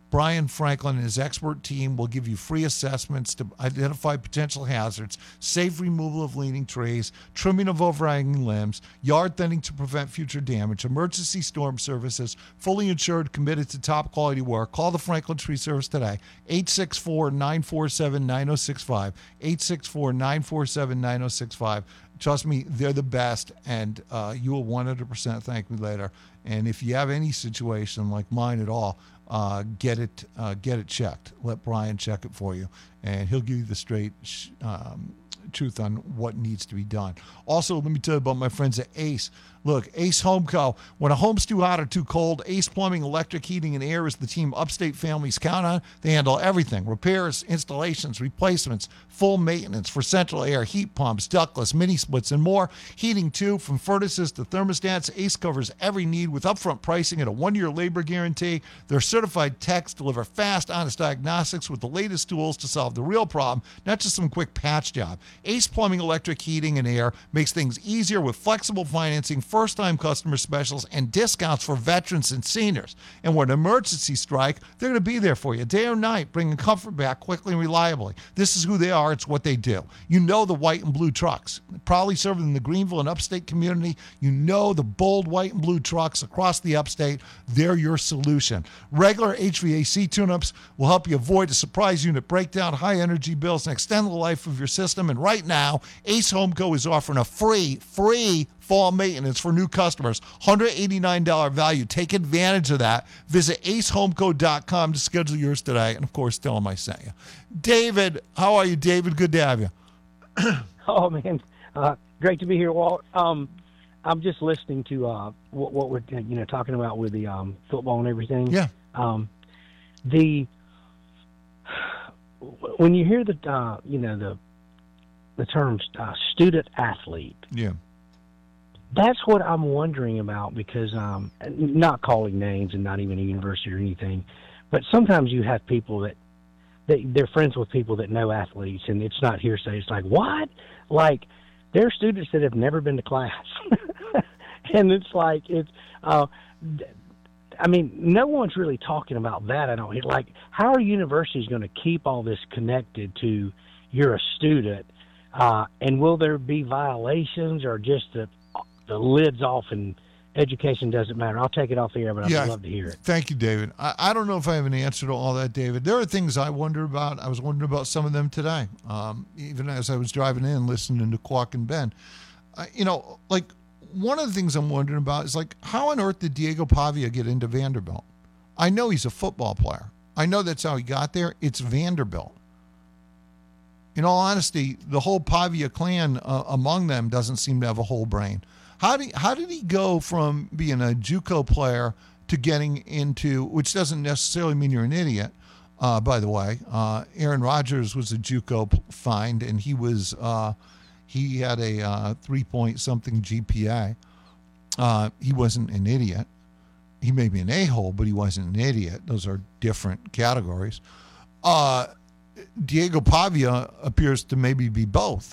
Brian Franklin and his expert team will give you free assessments to identify potential hazards, safe removal of leaning trees, trimming of overhanging limbs, yard thinning to prevent future damage, emergency storm services, fully insured, committed to top quality work. Call the Franklin Tree Service today, eight six four, nine four seven, nine oh six five, eight six four, nine four seven, nine oh six five. Trust me, they're the best, and uh, you will one hundred percent thank me later. And if you have any situation like mine at all, uh, get it uh, get it checked. Let Brian check it for you, and he'll give you the straight sh- um, truth on what needs to be done. Also, let me tell you about my friends at Ace. Look, Ace Home Co. When a home's too hot or too cold, Ace Plumbing, Electric, Heating, and Air is the team upstate families count on. They handle everything: repairs, installations, replacements, full maintenance for central air, heat pumps, ductless, mini splits, and more. Heating, too, from furnaces to thermostats. Ace covers every need with upfront pricing and a one-year labor guarantee. Their certified techs deliver fast, honest diagnostics with the latest tools to solve the real problem, not just some quick patch job. Ace Plumbing, Electric, Heating, and Air makes things easier with flexible financing, first-time customer specials, and discounts for veterans and seniors. And when an emergency strike, they're going to be there for you day or night, bringing comfort back quickly and reliably. This is who they are. It's what they do. You know the white and blue trucks, proudly serving the Greenville and upstate community. You know the bold white and blue trucks across the upstate. They're your solution. Regular H V A C tune-ups will help you avoid a surprise unit breakdown, high energy bills, and extend the life of your system. And right now, Ace Home Co. is offering a free, free fall maintenance for new customers. one hundred eighty-nine dollars value. Take advantage of that. Visit ace home co dot com to schedule yours today. And, of course, tell them I sent you. David, how are you, David? Good to have you.
Oh, man. Uh, great to be here, Walt. Um, I'm just listening to uh, what, what we're you know talking about with the um, football and everything.
Yeah.
Um, the when you hear the uh, you know the the term uh, student athlete.
Yeah.
That's what I'm wondering about because um, not calling names and not even a university or anything, but sometimes you have people that they, they're friends with people that know athletes, and it's not hearsay. It's like, what? Like, there are students that have never been to class. And it's like, it's, uh, I mean, no one's really talking about that. I don't hear. Like, how are universities going to keep all this connected to you're a student? Uh, and will there be violations or just the the lid's off and education doesn't matter? I'll take it off the air, but I'd
Yeah.
love to hear it.
Thank you, David. I, I don't know if I have an answer to all that, David. There are things I wonder about. I was wondering about some of them today, um, even as I was driving in, listening to Quack and Ben. Uh, you know, like, one of the things I'm wondering about is, like, how on earth did Diego Pavia get into Vanderbilt? I know he's a football player. I know that's how he got there. It's Vanderbilt. In all honesty, the whole Pavia clan uh, among them doesn't seem to have a whole brain. How did, how did he go from being a JUCO player to getting into, which doesn't necessarily mean you're an idiot, uh, by the way. Uh, Aaron Rodgers was a JUCO find, and he was uh, he had a uh, three-point-something G P A. Uh, he wasn't an idiot. He may be an a-hole, but he wasn't an idiot. Those are different categories. Uh, Diego Pavia appears to maybe be both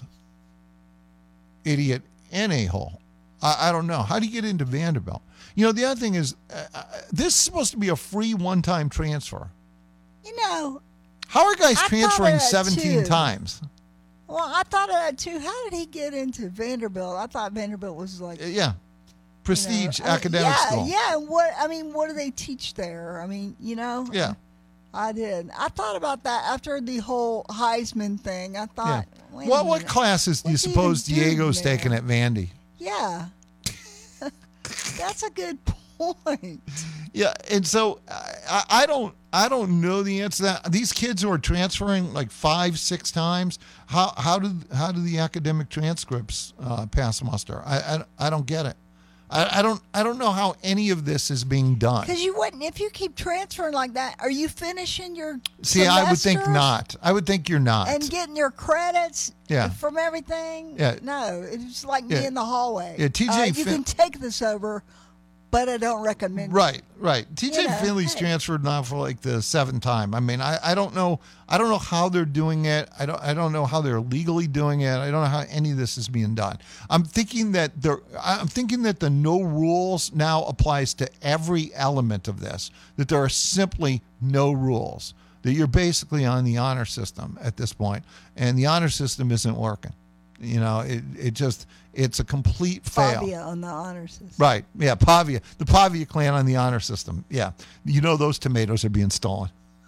idiot and a-hole. I, I don't know. How do you get into Vanderbilt? You know, the other thing is, uh, this is supposed to be a free one-time transfer.
You know,
How are guys
I
transferring
thought of that
seventeen
too.
times?
Well, I thought of that too. How did he get into Vanderbilt? I thought Vanderbilt was like,
Uh, Yeah. Prestige
you know, I-
academic
yeah,
school.
Yeah, what I mean, what do they teach there? I mean, you know.
Yeah.
I did. I thought about that after the whole Heisman thing. I thought, wait a
What what
minute.
classes do you
What's he
suppose
even doing
Diego's
there?
taking at Vandy?
Yeah. That's a good point.
Yeah, and so I, I don't I don't know the answer to that. These kids who are transferring like five, six times, how how do how do the academic transcripts uh, pass muster? I, I I don't get it. I, I don't I don't know how any of this is being done.
Because you wouldn't, if you keep transferring like that, are you finishing your
See, I would think
semesters
not. I would think you're not.
and getting your credits
Yeah.
from everything?
Yeah.
No, it's like
Yeah.
me in the hallway.
Yeah, T J
Uh, you
fin-
can take this over, but I don't recommend it.
Right, right. T J
You know,
Finley's
hey.
transferred now for like the seventh time. I mean, I, I don't know. I don't know how they're doing it. I don't. I don't know how they're legally doing it. I don't know how any of this is being done. I'm thinking that there. I'm thinking that the no rules now applies to every element of this. That there are simply no rules. That you're basically on the honor system at this point, and the honor system isn't working. You know, it it just it's a complete fail.
Pavia on the honor system.
Right. Yeah. Pavia. The Pavia clan on the honor system. Yeah. You know those tomatoes are being stolen.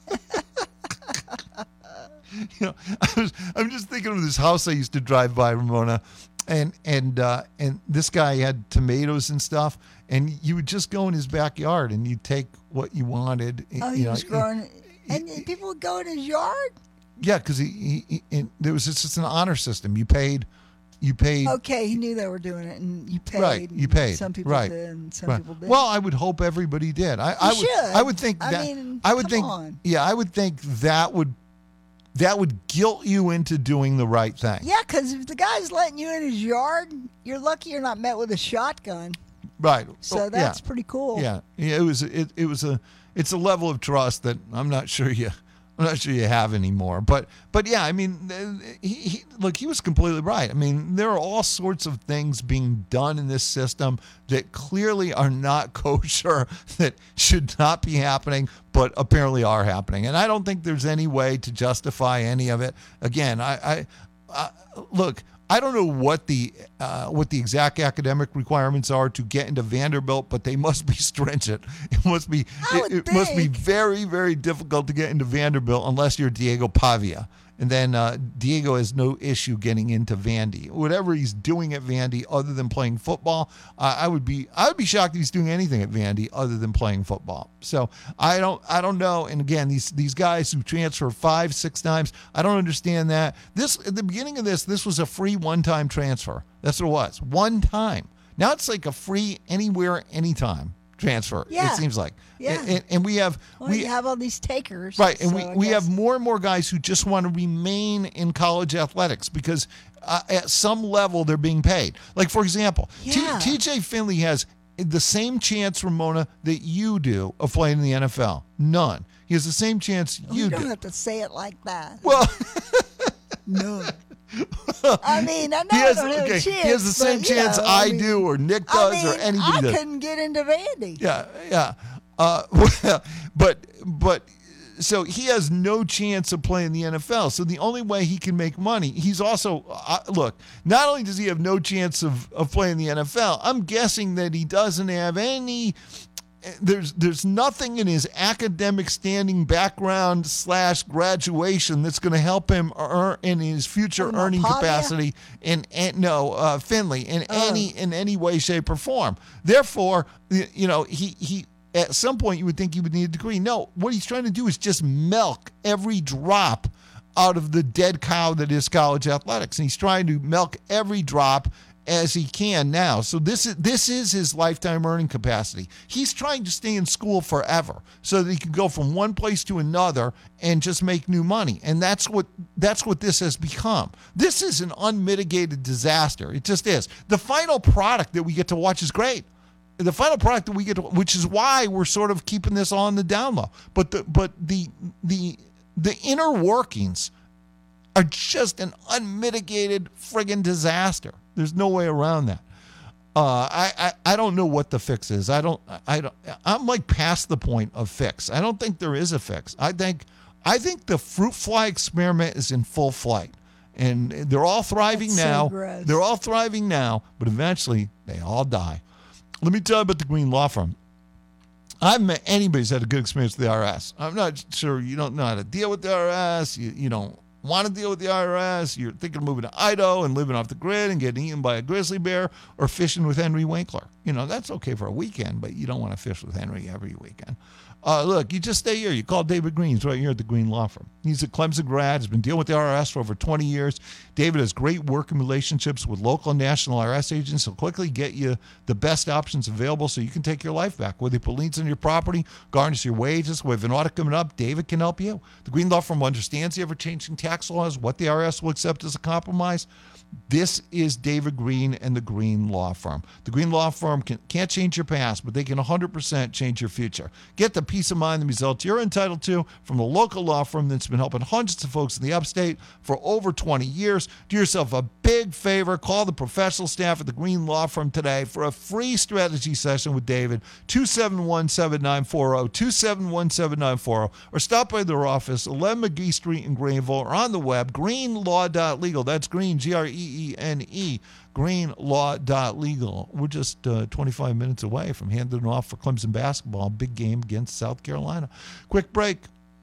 you know, I was, I'm just thinking of this house I used to drive by, Ramona, and and uh, and this guy had tomatoes and stuff, and you would just go in his backyard and you'd take what you wanted.
Oh,
you
he
know,
was growing, and then people would go in his yard.
Yeah, because he, he, he and there was just it's an honor system. You paid. You paid.
Okay, he knew they were doing it, and you paid.
Right, you
and
paid.
Some people
right.
did, and some
right.
people did.
Well, I would hope everybody did. I, I would.
should.
I would think
I
that.
mean,
I would
come
think.
on.
Yeah, I would think that would. That would guilt you into doing the right thing.
Yeah, because if the guy's letting you in his yard, you're lucky you're not met with a shotgun.
Right.
So
Oh,
that's
yeah.
pretty cool.
Yeah. Yeah. It was. It, it was a. It's a level of trust that I'm not sure you. I'm not sure you have anymore. But but yeah, I mean, he, he look, he was completely right. I mean, there are all sorts of things being done in this system that clearly are not kosher, that should not be happening, but apparently are happening. And I don't think there's any way to justify any of it. Again, I, I, I look. I don't know what the uh, what the exact academic requirements are to get into Vanderbilt, but they must be stringent. It must be it, it must be very very difficult to get into Vanderbilt unless you're Diego Pavia, and then uh, Diego has no issue getting into Vandy. Whatever he's doing at Vandy, other than playing football, uh, I would be I would be shocked if he's doing anything at Vandy other than playing football. So I don't I don't know. And again, these these guys who transfer five six times, I don't understand that. This at the beginning of this, this was a free one time transfer. That's what it was, one time. Now it's like a free anywhere anytime transfer.
Yeah.
It seems like.
Yeah.
And, and we have
Well,
we
you have all these takers.
Right, and
so
we,
I
we
guess-
have more and more guys who just want to remain in college athletics because uh, at some level they're being paid. Like, for example, T-
Yeah.
TJ Finley has the same chance, Ramona, that you do of playing in the N F L. None. He has the same chance
You
you
don't
do.
have to say it like that.
Well,
no. I mean, I know
He has,
I don't have
okay,
a chance.
he has the same
but, you
chance
know,
I,
mean,
do or Nick
I
does
mean,
or anybody
I
does.
couldn't get into Vandy.
Yeah, yeah. Uh, but but so he has no chance of playing the N F L. So the only way he can make money, he's also uh, look. Not only does he have no chance of of playing the N F L, I'm guessing that he doesn't have any. There's there's nothing in his academic standing background slash graduation that's going to help him earn in his future
Talking about
earning
Pavia?
capacity in, in no uh, Finley in
Oh.
any in any way, shape, or form. Therefore, y- you know he he at some point you would think he would need a degree. No, what he's trying to do is just milk every drop out of the dead cow that is college athletics, and he's trying to milk every drop as he can now. So this is this is his lifetime earning capacity. He's trying to stay in school forever so that he can go from one place to another and just make new money. And that's what that's what this has become. This is an unmitigated disaster. It just is. The final product that we get to watch is great. The final product that we get to, which is why we're sort of keeping this on the down low. But the but the the the inner workings are just an unmitigated friggin' disaster. There's no way around that. Uh, I, I I don't know what the fix is. I don't I don't. I'm like past the point of fix. I don't think there is a fix. I think I think the fruit fly experiment is in full flight, and they're all thriving
That's so
now.
gross.
They're all thriving now, but eventually they all die. Let me tell you about the Green Law Firm. I haven't met anybody who's had a good experience with the I R S. I'm not sure you don't know how to deal with the I R S. You, you don't want to deal with the I R S. You're thinking of moving to Idaho and living off the grid and getting eaten by a grizzly bear or fishing with Henry Winkler. You know, that's okay for a weekend, but you don't want to fish with Henry every weekend. Uh, look, you just stay here. You call David Green. He's right here at the Green Law Firm. He's a Clemson grad. He's been dealing with the I R S for over twenty years. David has great working relationships with local and national I R S agents. He'll quickly get you the best options available so you can take your life back. Whether you put liens on your property, garnish your wages, with an audit coming up, David can help you. The Green Law Firm understands the ever-changing tax laws, what the I R S will accept as a compromise. This is David Green and the Green Law Firm. The Green Law Firm firm can, can't change your past, but they can one hundred percent change your future. Get the peace of mind and results you're entitled to from the local law firm that's been helping hundreds of folks in the upstate for over twenty years. Do yourself a big favor. Call the professional staff at the Green Law Firm today for a free strategy session with David, two seven one, seven nine four zero, two seven one, seven nine four zero, or stop by their office, eleven McGee Street in Greenville, or on the web, green law dot legal. That's green, G R E E N E, green law dot legal. We're just uh, twenty-five minutes away from handing it off for Clemson basketball. Big game against South Carolina. Quick break.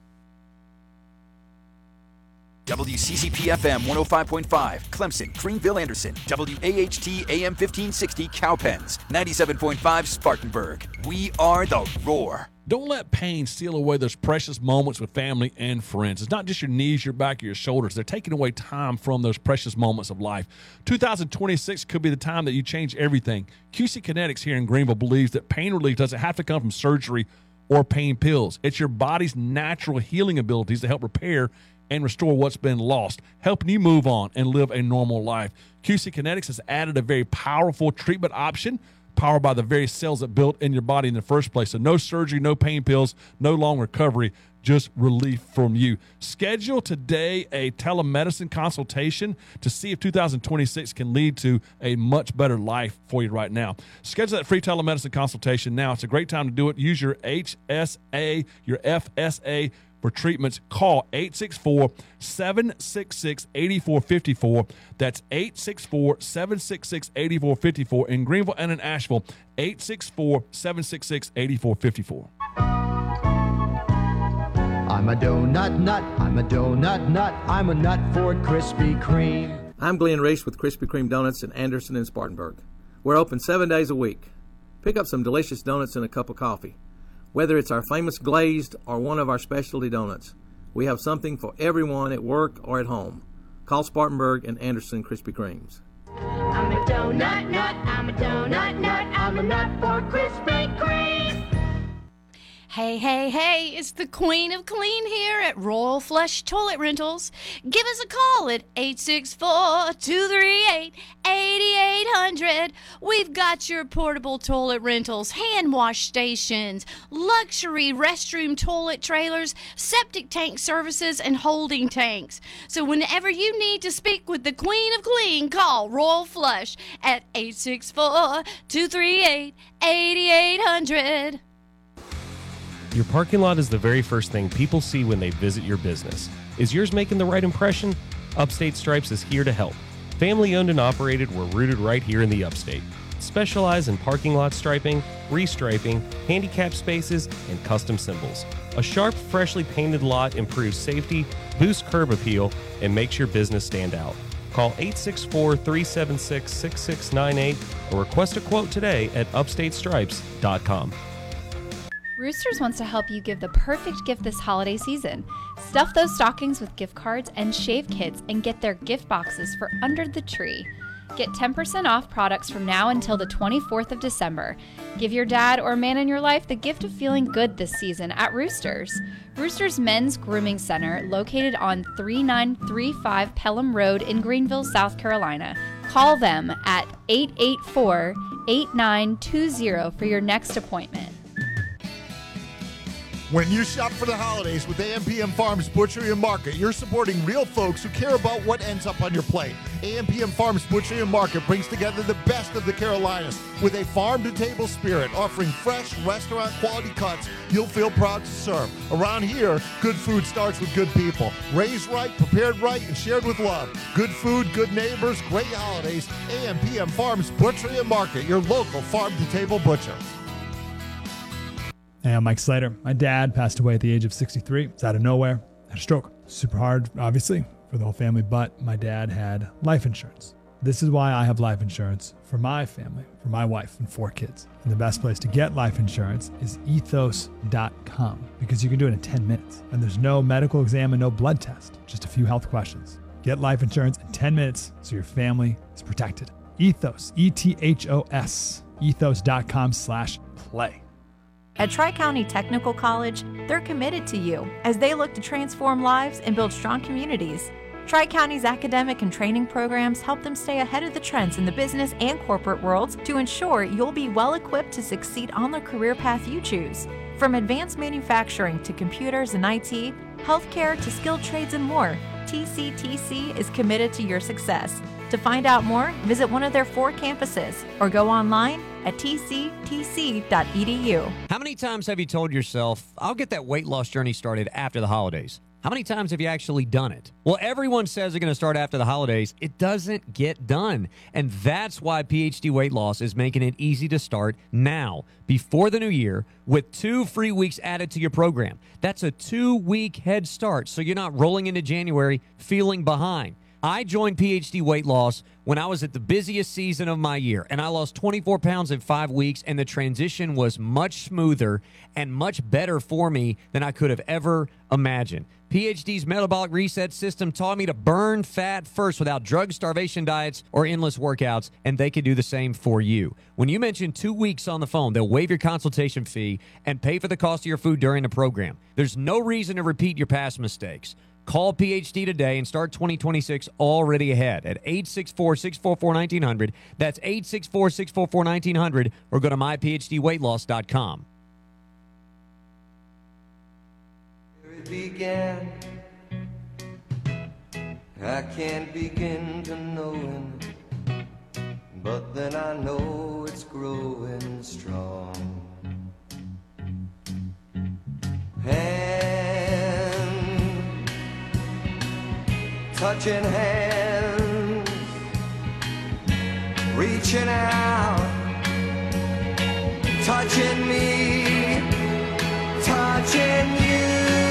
W C C P F M one oh five point five, Clemson, Greenville, Anderson. W A H T A M fifteen sixty, Cowpens. ninety-seven point five, Spartanburg. We are the Roar.
Don't let pain steal away those precious moments with family and friends. It's not just your knees, your back, or your shoulders. They're taking away time from those precious moments of life. two thousand twenty-six could be the time that you change everything. Q C Kinetics here in Greenville believes that pain relief doesn't have to come from surgery or pain pills. It's your body's natural healing abilities to help repair and restore what's been lost, helping you move on and live a normal life. Q C Kinetics has added a very powerful treatment option powered by the very cells that built in your body in the first place. So no surgery, no pain pills, no long recovery, just relief from you. Schedule today a telemedicine consultation to see if two thousand twenty-six can lead to a much better life for you right now. Schedule that free telemedicine consultation now. It's a great time to do it. Use your H S A, your F S A for treatments. Call eight six four, seven six six, eight four five four. That's eight six four, seven six six, eight four five four in Greenville and in Asheville. eight six four, seven six six, eight four five four.
I'm a donut nut, I'm a donut nut, I'm a nut for Krispy Kreme.
I'm Glenn Reese with Krispy Kreme Donuts in Anderson and Spartanburg. We're open seven days a week. Pick up some delicious donuts and a cup of coffee. Whether it's our famous glazed or one of our specialty donuts, we have something for everyone at work or at home. Call Spartanburg and Anderson Krispy Kremes.
I'm a donut nut, I'm a donut nut, I'm a nut for Krispy Kreme.
Hey, hey, hey, it's the Queen of Clean here at Royal Flush Toilet Rentals. Give us a call at eight six four, two three eight, eight eight hundred. We've got your portable toilet rentals, hand wash stations, luxury restroom toilet trailers, septic tank services, and holding tanks. So whenever you need to speak with the Queen of Clean, call Royal Flush at eight six four, two three eight, eight eight hundred.
Your parking lot is the very first thing people see when they visit your business. Is yours making the right impression? Upstate Stripes is here to help. Family owned and operated, we're rooted right here in the Upstate. Specialize in parking lot striping, restriping, handicap spaces, and custom symbols. A sharp, freshly painted lot improves safety, boosts curb appeal, and makes your business stand out. Call eight six four, three seven six, six six nine eight or request a quote today at upstate stripes dot com.
Roosters wants to help you give the perfect gift this holiday season. Stuff those stockings with gift cards and shave kits and get their gift boxes for under the tree. Get ten percent off products from now until the twenty-fourth of December. Give your dad or man in your life the gift of feeling good this season at Roosters. Roosters Men's Grooming Center, located on thirty-nine thirty-five Pelham Road in Greenville, South Carolina. Call them at eight eight four, eight nine two zero for your next appointment.
When you shop for the holidays with A M P M Farms Butchery and Market, you're supporting real folks who care about what ends up on your plate. A M P M Farms Butchery and Market brings together the best of the Carolinas with a farm-to-table spirit, offering fresh, restaurant-quality cuts you'll feel proud to serve. Around here, good food starts with good people. Raised right, prepared right, and shared with love. Good food, good neighbors, great holidays. A M P M Farms Butchery and Market, your local farm-to-table butcher.
Hey, I'm Mike Slater. My dad passed away at the age of sixty-three. It's out of nowhere. Had a stroke. Super hard, obviously, for the whole family, but my dad had life insurance. This is why I have life insurance for my family, for my wife and four kids. And the best place to get life insurance is ethos dot com because you can do it in ten minutes. And there's no medical exam and no blood test, just a few health questions. Get life insurance in ten minutes so your family is protected. Ethos, E T H O S, ethos dot com slash play.
At Tri-County Technical College, they're committed to you as they look to transform lives and build strong communities. Tri-County's academic and training programs help them stay ahead of the trends in the business and corporate worlds to ensure you'll be well equipped to succeed on the career path you choose. From advanced manufacturing to computers and I T, healthcare to skilled trades and more, T C T C is committed to your success. To find out more, visit one of their four campuses or go online at t c t c dot e d u.
How many times have you told yourself, I'll get that weight loss journey started after the holidays? How many times have you actually done it? Well, everyone says they're going to start after the holidays. It doesn't get done. And that's why P H D Weight Loss is making it easy to start now, before the new year, with two free weeks added to your program. That's a two-week head start, so you're not rolling into January feeling behind. I joined P H D Weight Loss when I was at the busiest season of my year, and I lost twenty-four pounds in five weeks, and the transition was much smoother and much better for me than I could have ever imagined. P H D's metabolic reset system taught me to burn fat first without drug starvation diets or endless workouts, and they could do the same for you. When you mention two weeks on the phone, they'll waive your consultation fee and pay for the cost of your food during the program. There's no reason to repeat your past mistakes. Call P H D today and start twenty twenty-six already ahead at eight six four, six four four, one nine zero zero. That's eight six four, six four four, one nine zero zero, or go to my p h d weight loss dot com.
It began, I can't begin to know it, but then I know it's growing strong. Hand, touching hands, reaching out, touching me, touching you.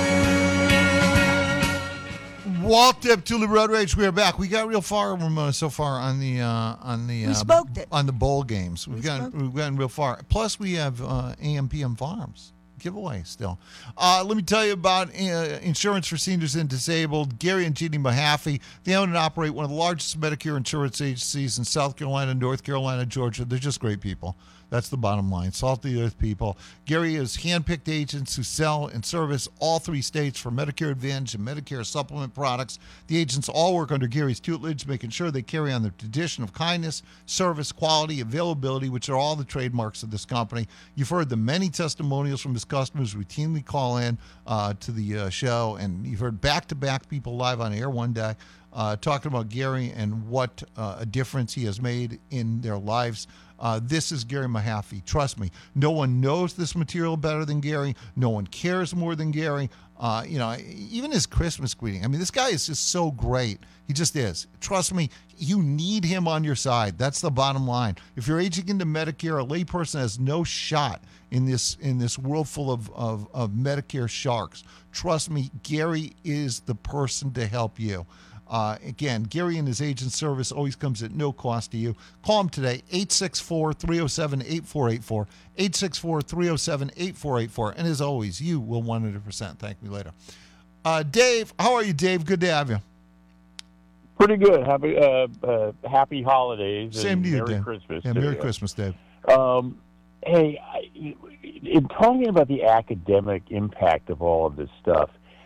Walt Dip, Tulu Road Rage. We are back. We got real far, Ramona, so far on the uh, on the uh,
We smoked it.
on the bowl games. We've
We
gotten
smoked
we've gotten real far. Plus, we have uh, A M P M Farms giveaway still. Uh, let me tell you about uh, insurance for seniors and disabled. Gary and Jeannie Mahaffey. They own and operate one of the largest Medicare insurance agencies in South Carolina, North Carolina, Georgia. They're just great people. That's the bottom line. Salt the earth people. Gary has handpicked agents who sell and service all three states for Medicare Advantage and Medicare supplement products. The agents all work under Gary's tutelage, making sure they carry on the tradition of kindness, service, quality, availability, which are all the trademarks of this company. You've heard the many testimonials from his customers routinely call in uh, to the uh, show, and you've heard back-to-back people live on air one day uh, talking about Gary and what uh, a difference he has made in their lives. Uh, this is Gary Mahaffey. Trust me, no one knows this material better than Gary. No one cares more than Gary. Uh, you know, even his Christmas greeting. I mean, this guy is just so great. He just is. Trust me, you need him on your side. That's the bottom line. If you're aging into Medicare, a layperson has no shot in this in this world full of, of, of Medicare sharks. Trust me, Gary is the person to help you. Uh, again, Gary and his agent service always comes at no cost to you. Call him today, eight six four, three oh seven, eight four eight four, eight six four, three oh seven, eight four eight four. And as always, you will one hundred percent thank me later. Uh, Dave, how are you, Dave? Good to have you.
Pretty good. Happy uh, uh, happy holidays.
Same
and
to you,
Merry
Dave.
Christmas.
Yeah,
to
Merry
you.
Christmas, Dave.
Um, hey, I, in talking about the academic impact of all of this stuff,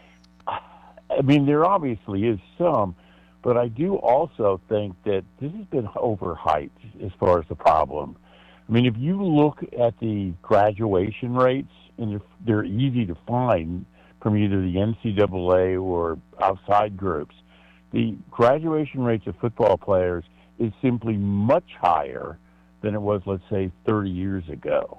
I mean, there obviously is some, but I do also think that this has been overhyped as far as the problem. I mean, if you look at the graduation rates, and they're, they're easy to find from either the N C double A or outside groups, the graduation rates of football players is simply much higher than it was, let's say, thirty years ago.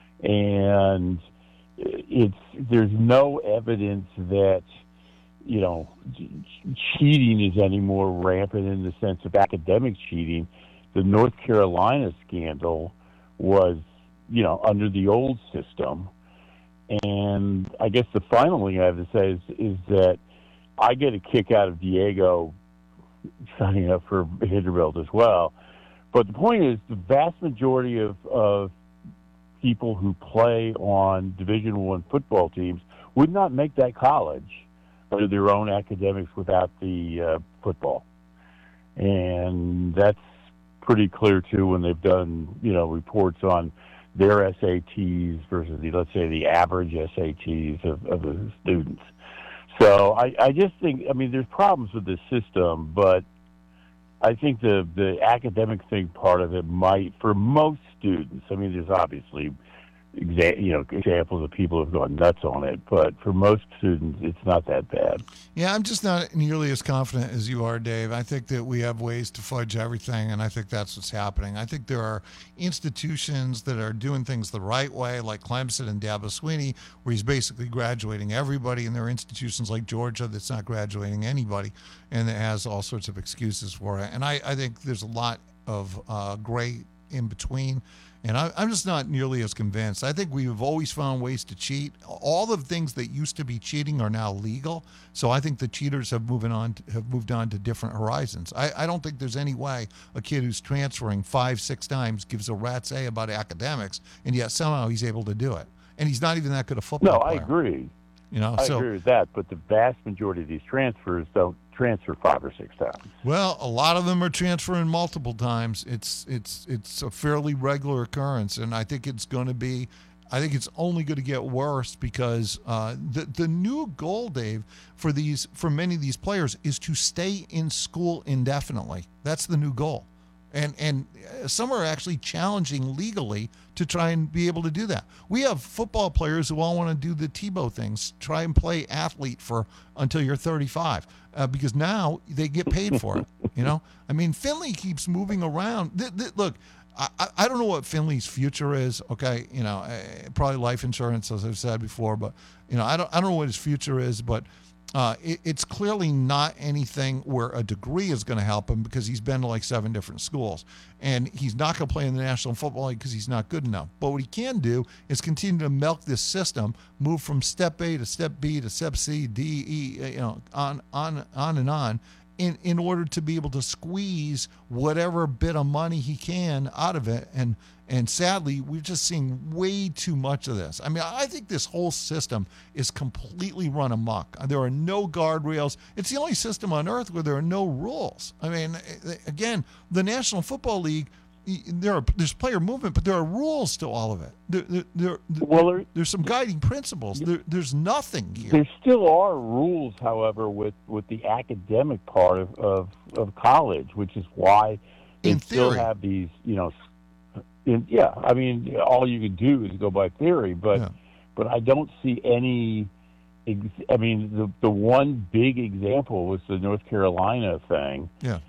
And it's there's no evidence that, you know, cheating is any more rampant in the sense of academic cheating. The North Carolina scandal was, you know, under the old system. And I guess the final thing I have to say is, is that I get a kick out of Diego signing up for Vanderbilt as well. But the point is, the vast majority of, of people who play on Division One football teams would not make that college under their own academics without the uh, football. And that's pretty clear, too, when they've done, you know, reports on their S A Ts versus, the, let's say, the average S A Ts of, of the students. So I, I just think, I mean, there's problems with this system, but I think the, the academic thing part of it might, for most students, I mean, there's obviously exa- you know, examples of people who've gone nuts on it, but for most students, it's not that bad.
Yeah, I'm just not nearly as confident as you are, Dave. I think that we have ways to fudge everything, and I think that's what's happening. I think there are institutions that are doing things the right way, like Clemson and Dabo Swinney, where he's basically graduating everybody, and there are institutions like Georgia that's not graduating anybody, and it has all sorts of excuses for it. And I, I think there's a lot of uh, gray in between. And I, I'm just not nearly as convinced. I think we've always found ways to cheat. All the things that used to be cheating are now legal. So I think the cheaters have moving on have moved on to different horizons. I, I don't think there's any way a kid who's transferring five, six times gives a rat's a about academics, and yet somehow he's able to do it. And he's not even that good a football
No,
player.
I agree.
You know,
I
so
agree with that, but the vast majority of these transfers don't transfer five or six times.
well, a lot of them are transferring multiple times. It's it's it's a fairly regular occurrence, and I think it's going to be. I think it's only going to get worse because uh, the the new goal, Dave, for these for many of these players is to stay in school indefinitely. That's the new goal, and and some are actually challenging legally to try and be able to do that. We have football players who all want to do the Tebow things, try and play athlete for until you're thirty-five, uh, because now they get paid for it. You know, I mean, Finley keeps moving around. Th- th- look, I, I don't know what Finley's future is. Okay, you know, uh, probably life insurance, as I've said before, but you know, I don't I don't know what his future is, but. Uh, it, it's clearly not anything where a degree is going to help him because he's been to like seven different schools. And he's not going to play in the National Football League because he's not good enough. But what he can do is continue to milk this system, move from step A to step B to step C, D, E, you know, on, on, on and on, in, in order to be able to squeeze whatever bit of money he can out of it. And And sadly, we're just seeing way too much of this. I mean, I think this whole system is completely run amok. There are no guardrails. It's the only system on earth where there are no rules. I mean, again, the National Football League, there are there's player movement, but there are rules to all of it. There, there, there,
Well, there-
there's some guiding principles. There, there's nothing here.
There still are rules, however, with, with the academic part of, of, of college, which is why they
In
still
theory.
have these, you know, in, yeah, I mean, all you can do is go by theory, but
Yeah.
but I don't see any. Ex- I mean, the the one big example was the North Carolina thing,
Yeah.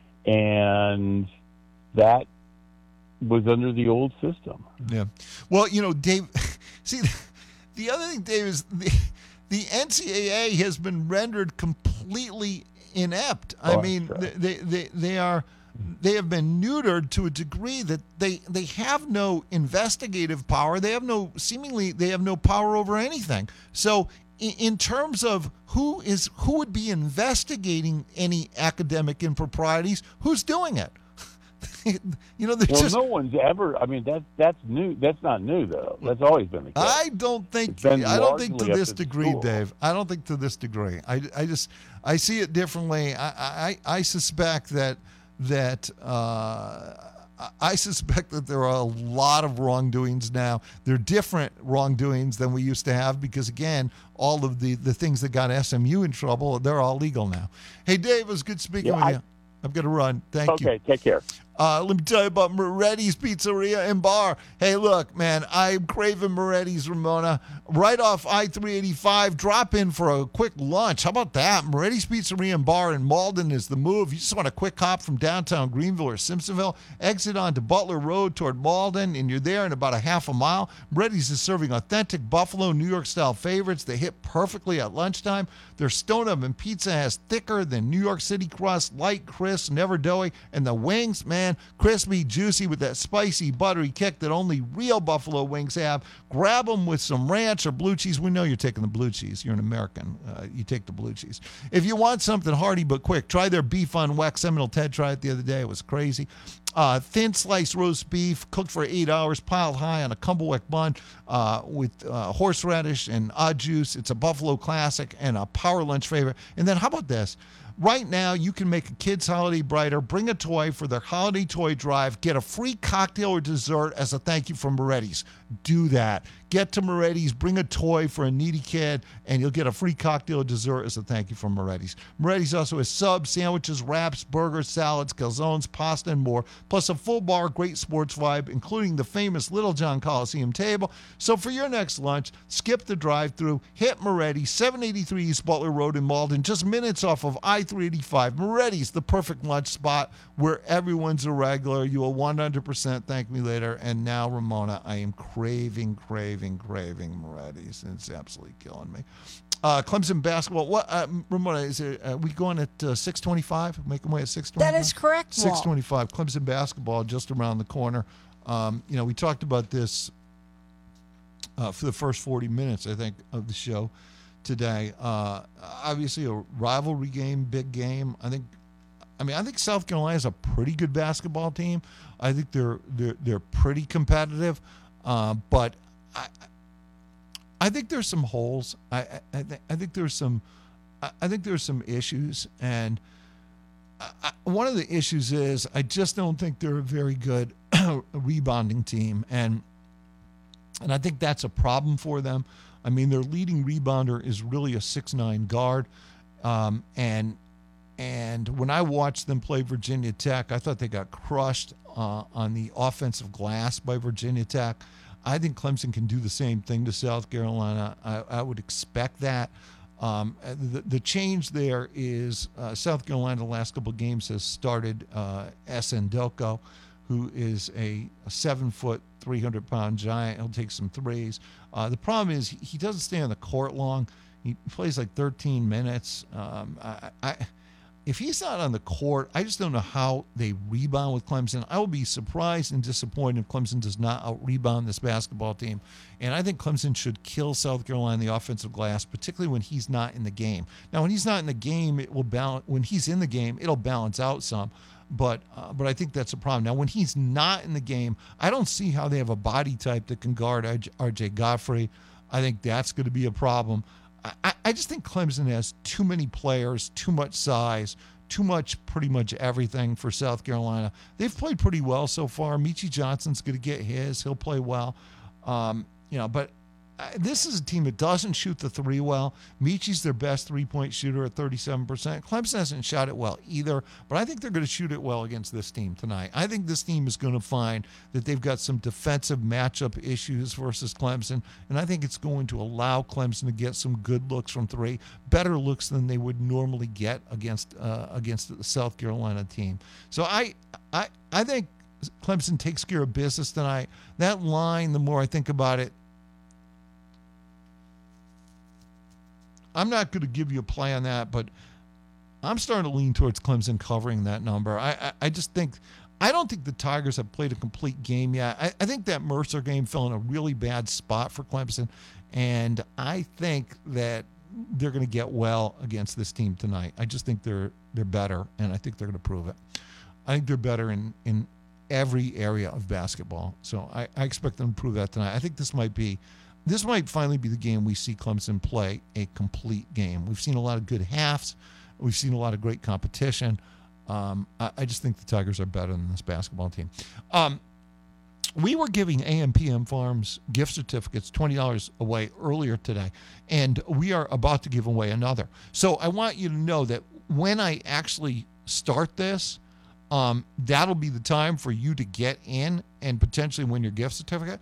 and that was under the old system.
Yeah. Well, you know, Dave, see, the other thing, Dave, is the, the N C double A has been rendered completely inept. I
Oh,
mean,
that's right.
they, they, they are, they have been neutered to a degree that they, they have no investigative power. They have no, seemingly, they have no power over anything. So in, in terms of who is, who would be investigating any academic improprieties, who's doing it? You know, there's
Well,
just,
no one's ever. I mean, that's that's new. That's not new though. That's always been the case.
I don't think
It's been
I don't think to
largely up
this
to the
degree,
school.
Dave. I don't think to this degree. I, I just I see it differently. I I, I suspect that that uh, I suspect that there are a lot of wrongdoings now. They're different wrongdoings than we used to have because again, all of the the things that got S M U in trouble, they're all legal now. Hey, Dave, it was good speaking
Yeah,
with
I-
you. I've got to run. Thank you.
Okay, take care.
Uh, let me tell you about Moretti's Pizzeria and Bar. Hey, look, man, I'm craving Moretti's, Ramona. Right off I three eighty-five, drop in for a quick lunch. How about that? Moretti's Pizzeria and Bar in Malden is the move. You just want a quick hop from downtown Greenville or Simpsonville, exit onto Butler Road toward Malden, and you're there in about a half a mile. Moretti's is serving authentic Buffalo, New York-style favorites. They hit perfectly at lunchtime. Their stone oven pizza has thicker than New York City crust, light, crisp, never doughy, and the wings, man, crispy, juicy with that spicy, buttery kick that only real Buffalo wings have. Grab them with some ranch or blue cheese. We know you're taking the blue cheese. You're an American. Uh, you take the blue cheese. If you want something hearty but quick, try their beef on wax. Seminole Ted tried it the other day. It was crazy. Uh, thin sliced roast beef, cooked for eight hours, piled high on a Cumberwick bun uh, with uh, horseradish and odd juice. It's a Buffalo classic and a power lunch favorite. And then how about this? Right now, you can make a kid's holiday brighter. Bring a toy for their holiday toy drive. Get a free cocktail or dessert as a thank you from Moretti's. Do that. Get to Moretti's, bring a toy for a needy kid, and you'll get a free cocktail or dessert as a thank you from Moretti's. Moretti's also has subs, sandwiches, wraps, burgers, salads, calzones, pasta, and more, plus a full bar, great sports vibe, including the famous Little John Coliseum table. So for your next lunch, skip the drive-thru, hit Moretti's, seven eighty-three East Butler Road in Malden, just minutes off of I three eighty-five. Moretti's, the perfect lunch spot where everyone's a regular. You will one hundred percent thank me later. And now, Ramona, I am craving, craving, craving Moretti's. It's absolutely killing me. Uh, Clemson basketball. What, uh, Ramona, is it, uh, we going at uh, six twenty-five? Making way at six twenty-five?
That is correct, Walt.
six twenty-five. Clemson basketball just around the corner. Um, you know, we talked about this uh, for the first forty minutes, I think, of the show today. Uh, obviously, a rivalry game, big game. I think. I mean, I think South Carolina is a pretty good basketball team. I think they're they're they're pretty competitive, uh, but I I think there's some holes. I I, th- I think there's some I, I think there's some issues, and I, I, one of the issues is I just don't think they're a very good rebounding team, and and I think that's a problem for them. I mean, their leading rebounder is really a six nine guard, um, and. And when I watched them play Virginia Tech, I thought they got crushed uh, on the offensive glass by Virginia Tech. I think Clemson can do the same thing to South Carolina. I, I would expect that. Um, the, the change there is uh, South Carolina the last couple of games has started uh, Esendoko, who is a, a seven-foot, three hundred pound giant. He'll take some threes. Uh, the problem is he, he doesn't stay on the court long. He plays like thirteen minutes. Um, I... I If he's not on the court, I just don't know how they rebound with Clemson. I will be surprised and disappointed if Clemson does not out-rebound this basketball team. And I think Clemson should kill South Carolina in the offensive glass, particularly when he's not in the game. Now, when he's not in the game, it will balance. When he's in the game, it'll balance out some. But uh, but I think that's a problem. Now, when he's not in the game, I don't see how they have a body type that can guard R J Godfrey. I think that's going to be a problem. I, I just think Clemson has too many players, too much size, too much pretty much everything for South Carolina. They've played pretty well so far. Michie Johnson's going to get his. He'll play well. Um, you know, but this is a team that doesn't shoot the three well. Michie's their best three-point shooter at thirty-seven percent. Clemson hasn't shot it well either, but I think they're going to shoot it well against this team tonight. I think this team is going to find that they've got some defensive matchup issues versus Clemson, and I think it's going to allow Clemson to get some good looks from three, better looks than they would normally get against uh, against the South Carolina team. So I I I think Clemson takes care of business tonight. That line, the more I think about it, I'm not going to give you a play on that, but I'm starting to lean towards Clemson covering that number. I, I, I just think, I don't think the Tigers have played a complete game yet. I, I think that Mercer game fell in a really bad spot for Clemson, and I think that they're going to get well against this team tonight. I just think they're they're better, and I think they're going to prove it. I think they're better in, in every area of basketball, so I, I expect them to prove that tonight. I think this might be This might finally be the game we see Clemson play a complete game. We've seen a lot of good halves. We've seen a lot of great competition. Um, I, I just think the Tigers are better than this basketball team. Um, we were giving A M P M Farms gift certificates, twenty dollars away earlier today, and we are about to give away another. So I want you to know that when I actually start this, um, that'll be the time for you to get in and potentially win your gift certificate.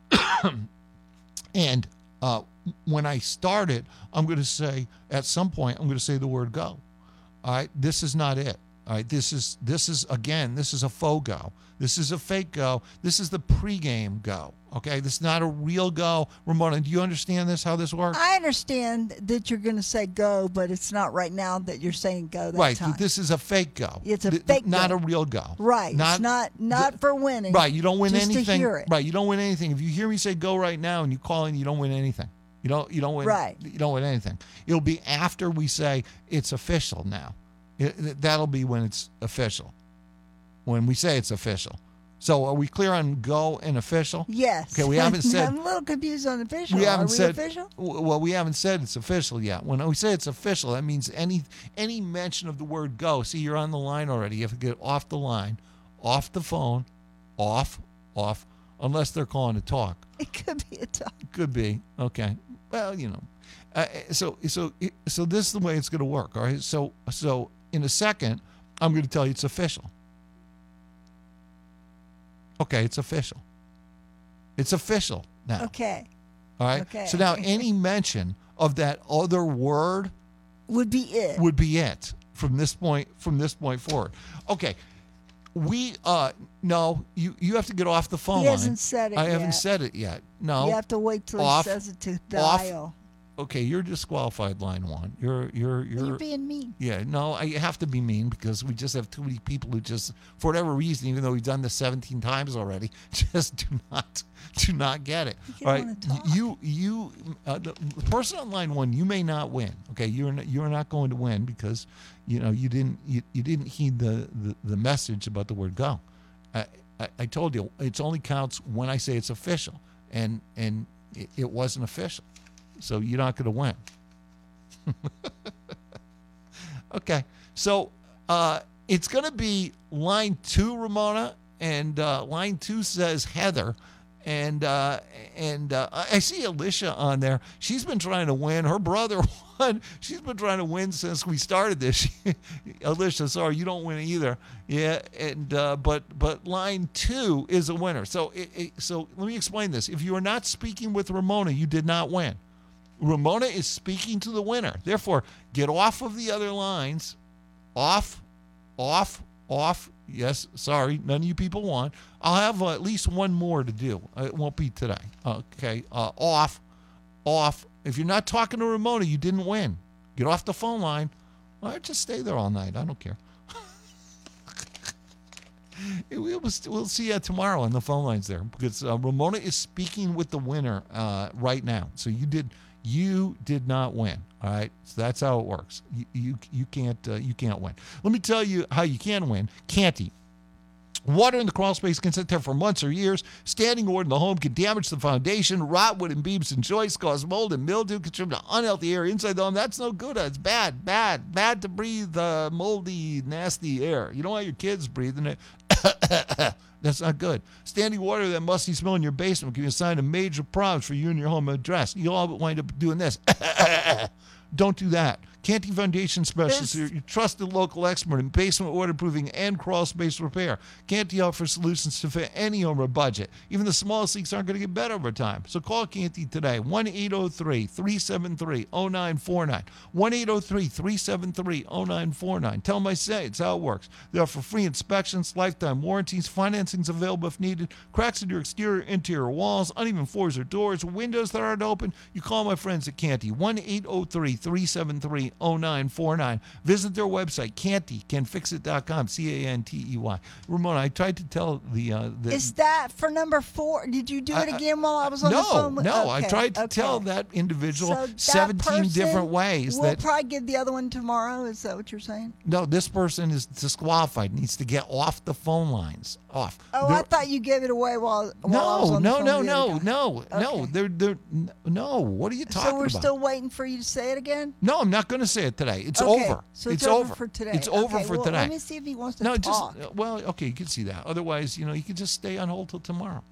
And uh, when I start it, I'm going to say, at some point, I'm going to say the word go. All right, this is not it. All right, this is, this is again, this is a faux go. This is a fake go. This is the pregame go. Okay, this is not a real go. Ramona, do you understand this, how this works?
I understand that you're going to say go, but it's not right now that you're saying go that
right,
time.
This is a fake go.
It's a
Th-
fake
Not
go.
a real go.
Right,
Not,
it's not, not for winning.
Right, you don't win
just
anything.
to hear it.
Right, you don't win anything. If you hear me say go right now and you call in, you don't win anything. You don't, you don't win.
Right.
You don't win anything. It'll be after we say it's official now. It, that'll be when it's official. When we say it's official. So are we clear on go and official?
Yes.
Okay, we haven't said.
I'm a little confused on official.
We haven't
Are we
said
official?
w- well. We haven't said it's official yet. When we say it's official, that means any any mention of the word go. See, you're on the line already. You have to get off the line, off the phone, off, off, unless they're calling to talk.
It could be a talk.
Could be. Okay. Well, you know. Uh, so so so this is the way it's going to work. All right. So so in a second, I'm going to tell you it's official. Okay, it's official. It's official now.
Okay.
All right.
Okay.
So now any mention of that other word
Would be it.
would be it from this point from this point forward. Okay. We uh no, you you have to get off the phone
He
line.
hasn't said it
I haven't
yet.
said it yet. No.
You have to wait till
Off-
he says it to
off-
dial.
Okay, you're disqualified, line one. You're you're you're
You're being mean.
Yeah, no, I have to be mean because we just have too many people who just, for whatever reason, even though we've done this seventeen times already, just do not do not get it.
You
All right,
wanna talk.
you you uh, the person on line one, you may not win. Okay, you're not, you're not going to win because you know you didn't you, you didn't heed the, the the message about the word go. I, I I told you it only counts when I say it's official, and and it, it wasn't official, so you're not going to win. Okay, so uh, it's going to be line two, Ramona, and uh, line two says Heather, and uh, and uh, I see Alicia on there. She's been trying to win. Her brother won. She's been trying to win since we started this. Alicia, sorry, you don't win either. Yeah, and uh, but but line two is a winner. So it, it, so let me explain this. If you are not speaking with Ramona, you did not win. Ramona is speaking to the winner. Therefore, get off of the other lines. Off, off, off. Yes, sorry, none of you people won. I'll have uh, at least one more to do. Uh, it won't be today. Okay, uh, off, off. If you're not talking to Ramona, you didn't win. Get off the phone line. Well, just stay there all night. I don't care. It- We'll, we'll see you tomorrow on the phone lines there because uh, Ramona is speaking with the winner uh, right now. So you did you did not win. All right, so that's how it works. You you, you can't uh, you can't win. Let me tell you how you can win. Canty. Water in the crawl space can sit there for months or years. Standing water in the home can damage the foundation. Rot wood and beams and joists cause mold and mildew, contribute to unhealthy air inside the home. That's no good. It's bad, bad, bad to breathe uh, moldy, nasty air. You don't want your kids breathing it. That's not good. Standing water, that musty smell in your basement can be a sign of major problems for you and your home address. You'll all wind up doing this. Don't do that. Canty Foundation Specialists, your, your trusted local expert in basement waterproofing and crawl space repair. Canty offers solutions to fit any home or budget. Even the smallest leaks aren't going to get better over time. So call Canty today, one eight zero three, three seven three, zero nine four nine. one eight zero three, three seven three, zero nine four nine. Tell them I say it's how it works. They offer free inspections, lifetime warranties, financing's available if needed, cracks in your exterior, interior walls, uneven floors or doors, windows that aren't open. You call my friends at Canty, one eight zero three, three seven three, zero nine four nine. Visit their website, Canty, can fix it dot com, C A N T E Y. Ramona, I tried to tell the... Uh, the
Is that for number four? Did you do it
I- I-
again while I was on
no,
the phone? with-
no, I
Okay,
tried to
okay.
tell that individual
So that
seventeen different
person,
ways
We'll
that...
probably give the other one tomorrow. Is that what you're saying?
No, this person is disqualified, needs to get off the phone lines. Off.
Oh,
They're-
I thought you gave it away while, while I was
No,
on the
no,
phone
no,
with the other
no,
guy.
no, no. They're, they're, n- no. What are you talking
So we're
about?
still waiting for you to say it again?
No, I'm not going to say it today. It's
Okay,
over.
So it's, over, for today.
It's over
Okay,
for
well,
today.
Let me see if he wants to
no,
talk.
just well, okay, you can see that. Otherwise, you know, you can just stay on hold till tomorrow.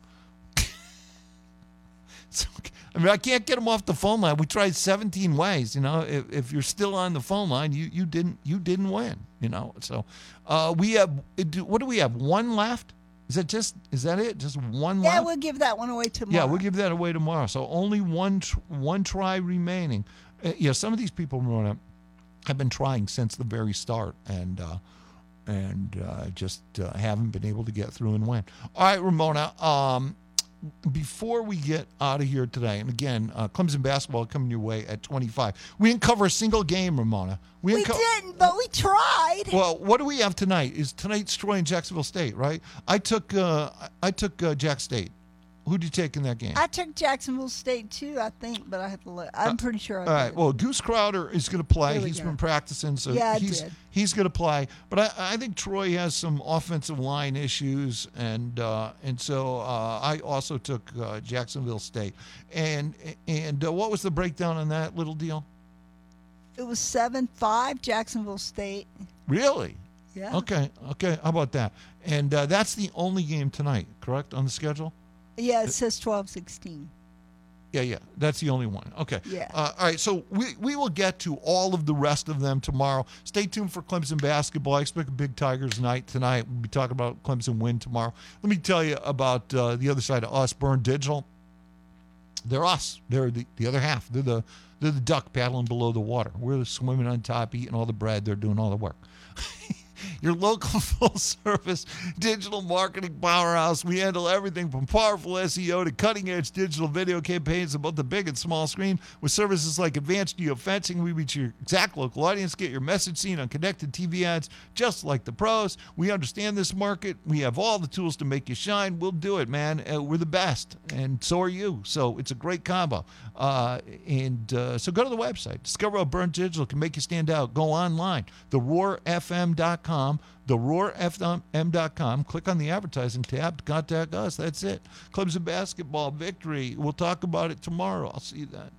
It's okay. I mean, I can't get him off the phone line. We tried seventeen ways. You know, if, if you're still on the phone line, you you didn't you didn't win. You know, so uh, we have what do we have? One left. Is that just is that it? Just one
Yeah,
left?
we'll give that one away tomorrow.
Yeah, we'll give that away tomorrow. So only one tr- one try remaining. Uh, yeah, some of these people, Ramona, have been trying since the very start, and uh, and uh, just uh, haven't been able to get through and win. All right, Ramona. Um, before we get out of here today, and again, uh, Clemson basketball coming your way at twenty-five. We didn't cover a single game, Ramona.
We
didn't co-
didn't, but we tried.
Well, what do we have tonight? Is tonight's Troy and Jacksonville State, right? I took uh, I took uh, Jack State. Who'd you take in that game?
I took Jacksonville State too, I think, but I have to look. I'm pretty sure I
All right.
did.
Well, Goose Crowder is going to play.
There we
He's
go.
been practicing, so
Yeah, I
he's
did.
he's going to play. But I, I think Troy has some offensive line issues, and uh, and so uh, I also took uh, Jacksonville State. And and uh, what was the breakdown on that little deal?
It was seven five Jacksonville State.
Really?
Yeah.
Okay. Okay. How about that? And uh, that's the only game tonight, correct, on the schedule?
Yeah, it says twelve sixteen.
Yeah, yeah. That's the only one. Okay.
Yeah.
Uh, all right. So we, we will get to all of the rest of them tomorrow. Stay tuned for Clemson basketball. I expect a big Tigers night tonight. We'll be talking about Clemson win tomorrow. Let me tell you about uh, the other side of us, Burn Digital. They're us. They're the, the other half. They're the they're the duck paddling below the water. We're the swimming on top, eating all the bread. They're doing all the work. Your local full-service digital marketing powerhouse. We handle everything from powerful S E O to cutting-edge digital video campaigns on both the big and small screen. With services like advanced geofencing, we reach your exact local audience, get your message seen on connected T V ads just like the pros. We understand this market. We have all the tools to make you shine. We'll do it, man. Uh, we're the best, and so are you. So it's a great combo. Uh, and uh, so go to the website. Discover how Burn Digital can make you stand out. Go online, the roar f m dot com. the roar f m dot com. Click on the advertising tab to contact us. That's it. Clemson basketball victory. We'll talk about it tomorrow. I'll see you then.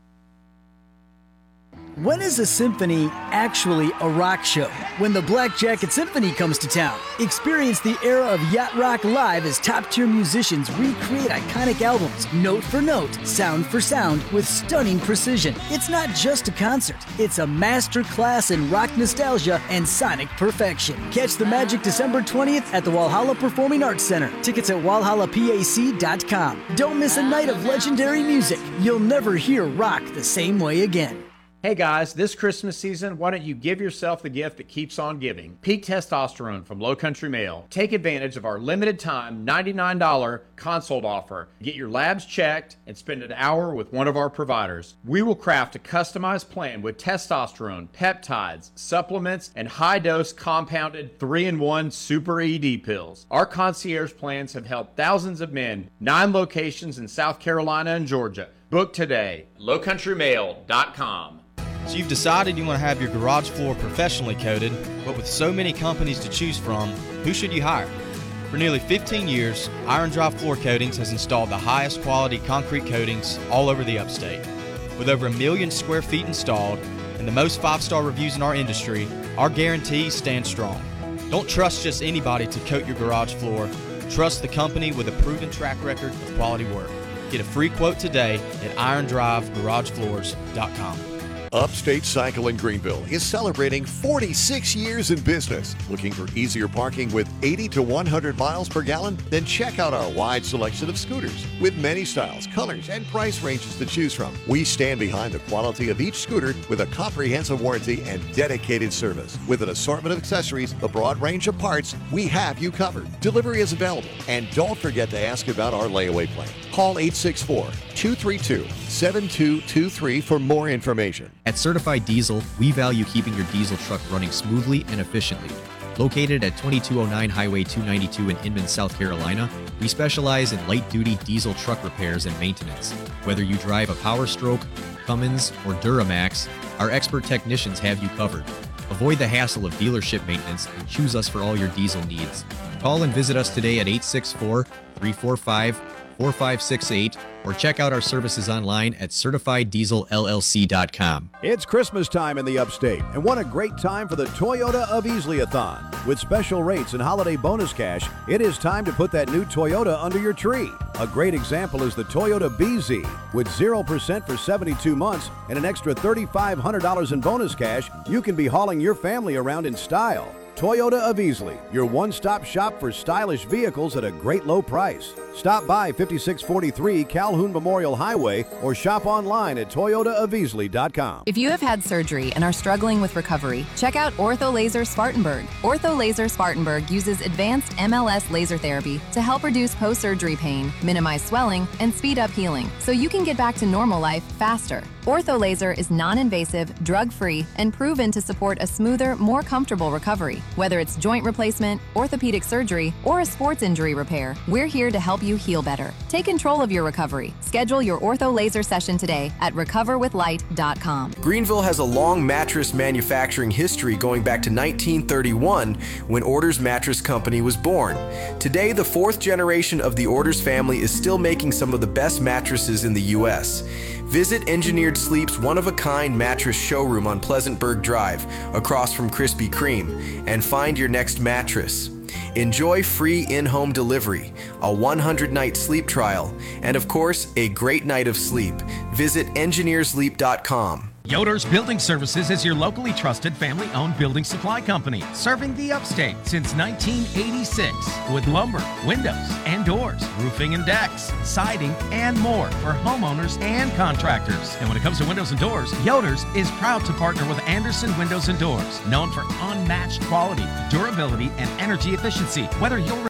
When is a symphony actually a rock show? When the Black Jacket Symphony comes to town. Experience the era of yacht rock live as top-tier musicians recreate iconic albums, note for note, sound for sound, with stunning precision. It's not just a concert. It's a master class in rock nostalgia and sonic perfection. Catch the magic December twentieth at the Walhalla Performing Arts Center. Tickets at walhalla pac dot com. Don't miss a night of legendary music. You'll never hear rock the same way again.
Hey guys, this Christmas season, why don't you give yourself the gift that keeps on giving? Peak Testosterone from Low Country Mail. Take advantage of our limited time ninety-nine dollars consult offer. Get your labs checked and spend an hour with one of our providers. We will craft a customized plan with testosterone, peptides, supplements, and high-dose compounded three in one Super E D pills. Our concierge plans have helped thousands of men, nine locations in South Carolina and Georgia. Book today, low country mail dot com.
So you've decided you want to have your garage floor professionally coated, but with so many companies to choose from, who should you hire? For nearly fifteen years, Iron Drive Floor Coatings has installed the highest quality concrete coatings all over the upstate. With over a million square feet installed and the most five-star reviews in our industry, our guarantee stands strong. Don't trust just anybody to coat your garage floor. Trust the company with a proven track record of quality work. Get a free quote today at iron drive garage floors dot com.
Upstate Cycle in Greenville is celebrating forty-six years in business. Looking for easier parking with eighty to one hundred miles per gallon? Then check out our wide selection of scooters. With many styles, colors, and price ranges to choose from, we stand behind the quality of each scooter with a comprehensive warranty and dedicated service. With an assortment of accessories, a broad range of parts, we have you covered. Delivery is available. And don't forget to ask about our layaway plan. Call eight six four, two three two, seven two two three for more information.
At Certified Diesel, we value keeping your diesel truck running smoothly and efficiently. Located at twenty-two oh nine Highway two ninety-two in Inman, South Carolina, we specialize in light-duty diesel truck repairs and maintenance. Whether you drive a Power Stroke, Cummins, or Duramax, our expert technicians have you covered. Avoid the hassle of dealership maintenance and choose us for all your diesel needs. Call and visit us today at eight six four, three four five, four five six eight or check out our services online at certified diesel L L C dot com.
It's Christmas time in the upstate, and what a great time for the Toyota of Easley-a-thon. With special rates and holiday bonus cash, it is time to put that new Toyota under your tree. A great example is the Toyota B Z. With zero percent for seventy-two months and an extra three thousand five hundred dollars in bonus cash, you can be hauling your family around in style. Toyota of Easley, your one-stop shop for stylish vehicles at a great low price. Stop by fifty-six forty-three Calhoun Memorial Highway or shop online at toyota of easley dot com.
If you have had surgery and are struggling with recovery, check out Ortho Laser Spartanburg. Ortho Laser Spartanburg uses advanced M L S laser therapy to help reduce post-surgery pain, minimize swelling, and speed up healing so you can get back to normal life faster. Ortho Laser is non-invasive, drug-free, and proven to support a smoother, more comfortable recovery. Whether it's joint replacement, orthopedic surgery, or a sports injury repair, we're here to help you you heal better. Take control of your recovery. Schedule your ortho laser session today at recover with light dot com.
Greenville has a long mattress manufacturing history going back to nineteen thirty-one when Orders Mattress Company was born. Today, the fourth generation of the Orders family is still making some of the best mattresses in the U S. Visit Engineered Sleep's one-of-a-kind mattress showroom on Pleasantburg Drive, across from Krispy Kreme, and find your next mattress. Enjoy free in-home delivery, a one hundred night sleep trial, and of course, a great night of sleep. Visit engineers sleep dot com.
Yoder's Building Services is your locally trusted family-owned building supply company, serving the upstate since nineteen eighty-six with lumber, windows and doors, roofing and decks, siding, and more for homeowners and contractors. And when it comes to windows and doors, Yoder's is proud to partner with Anderson Windows and Doors, known for unmatched quality, durability, and energy efficiency. Whether you're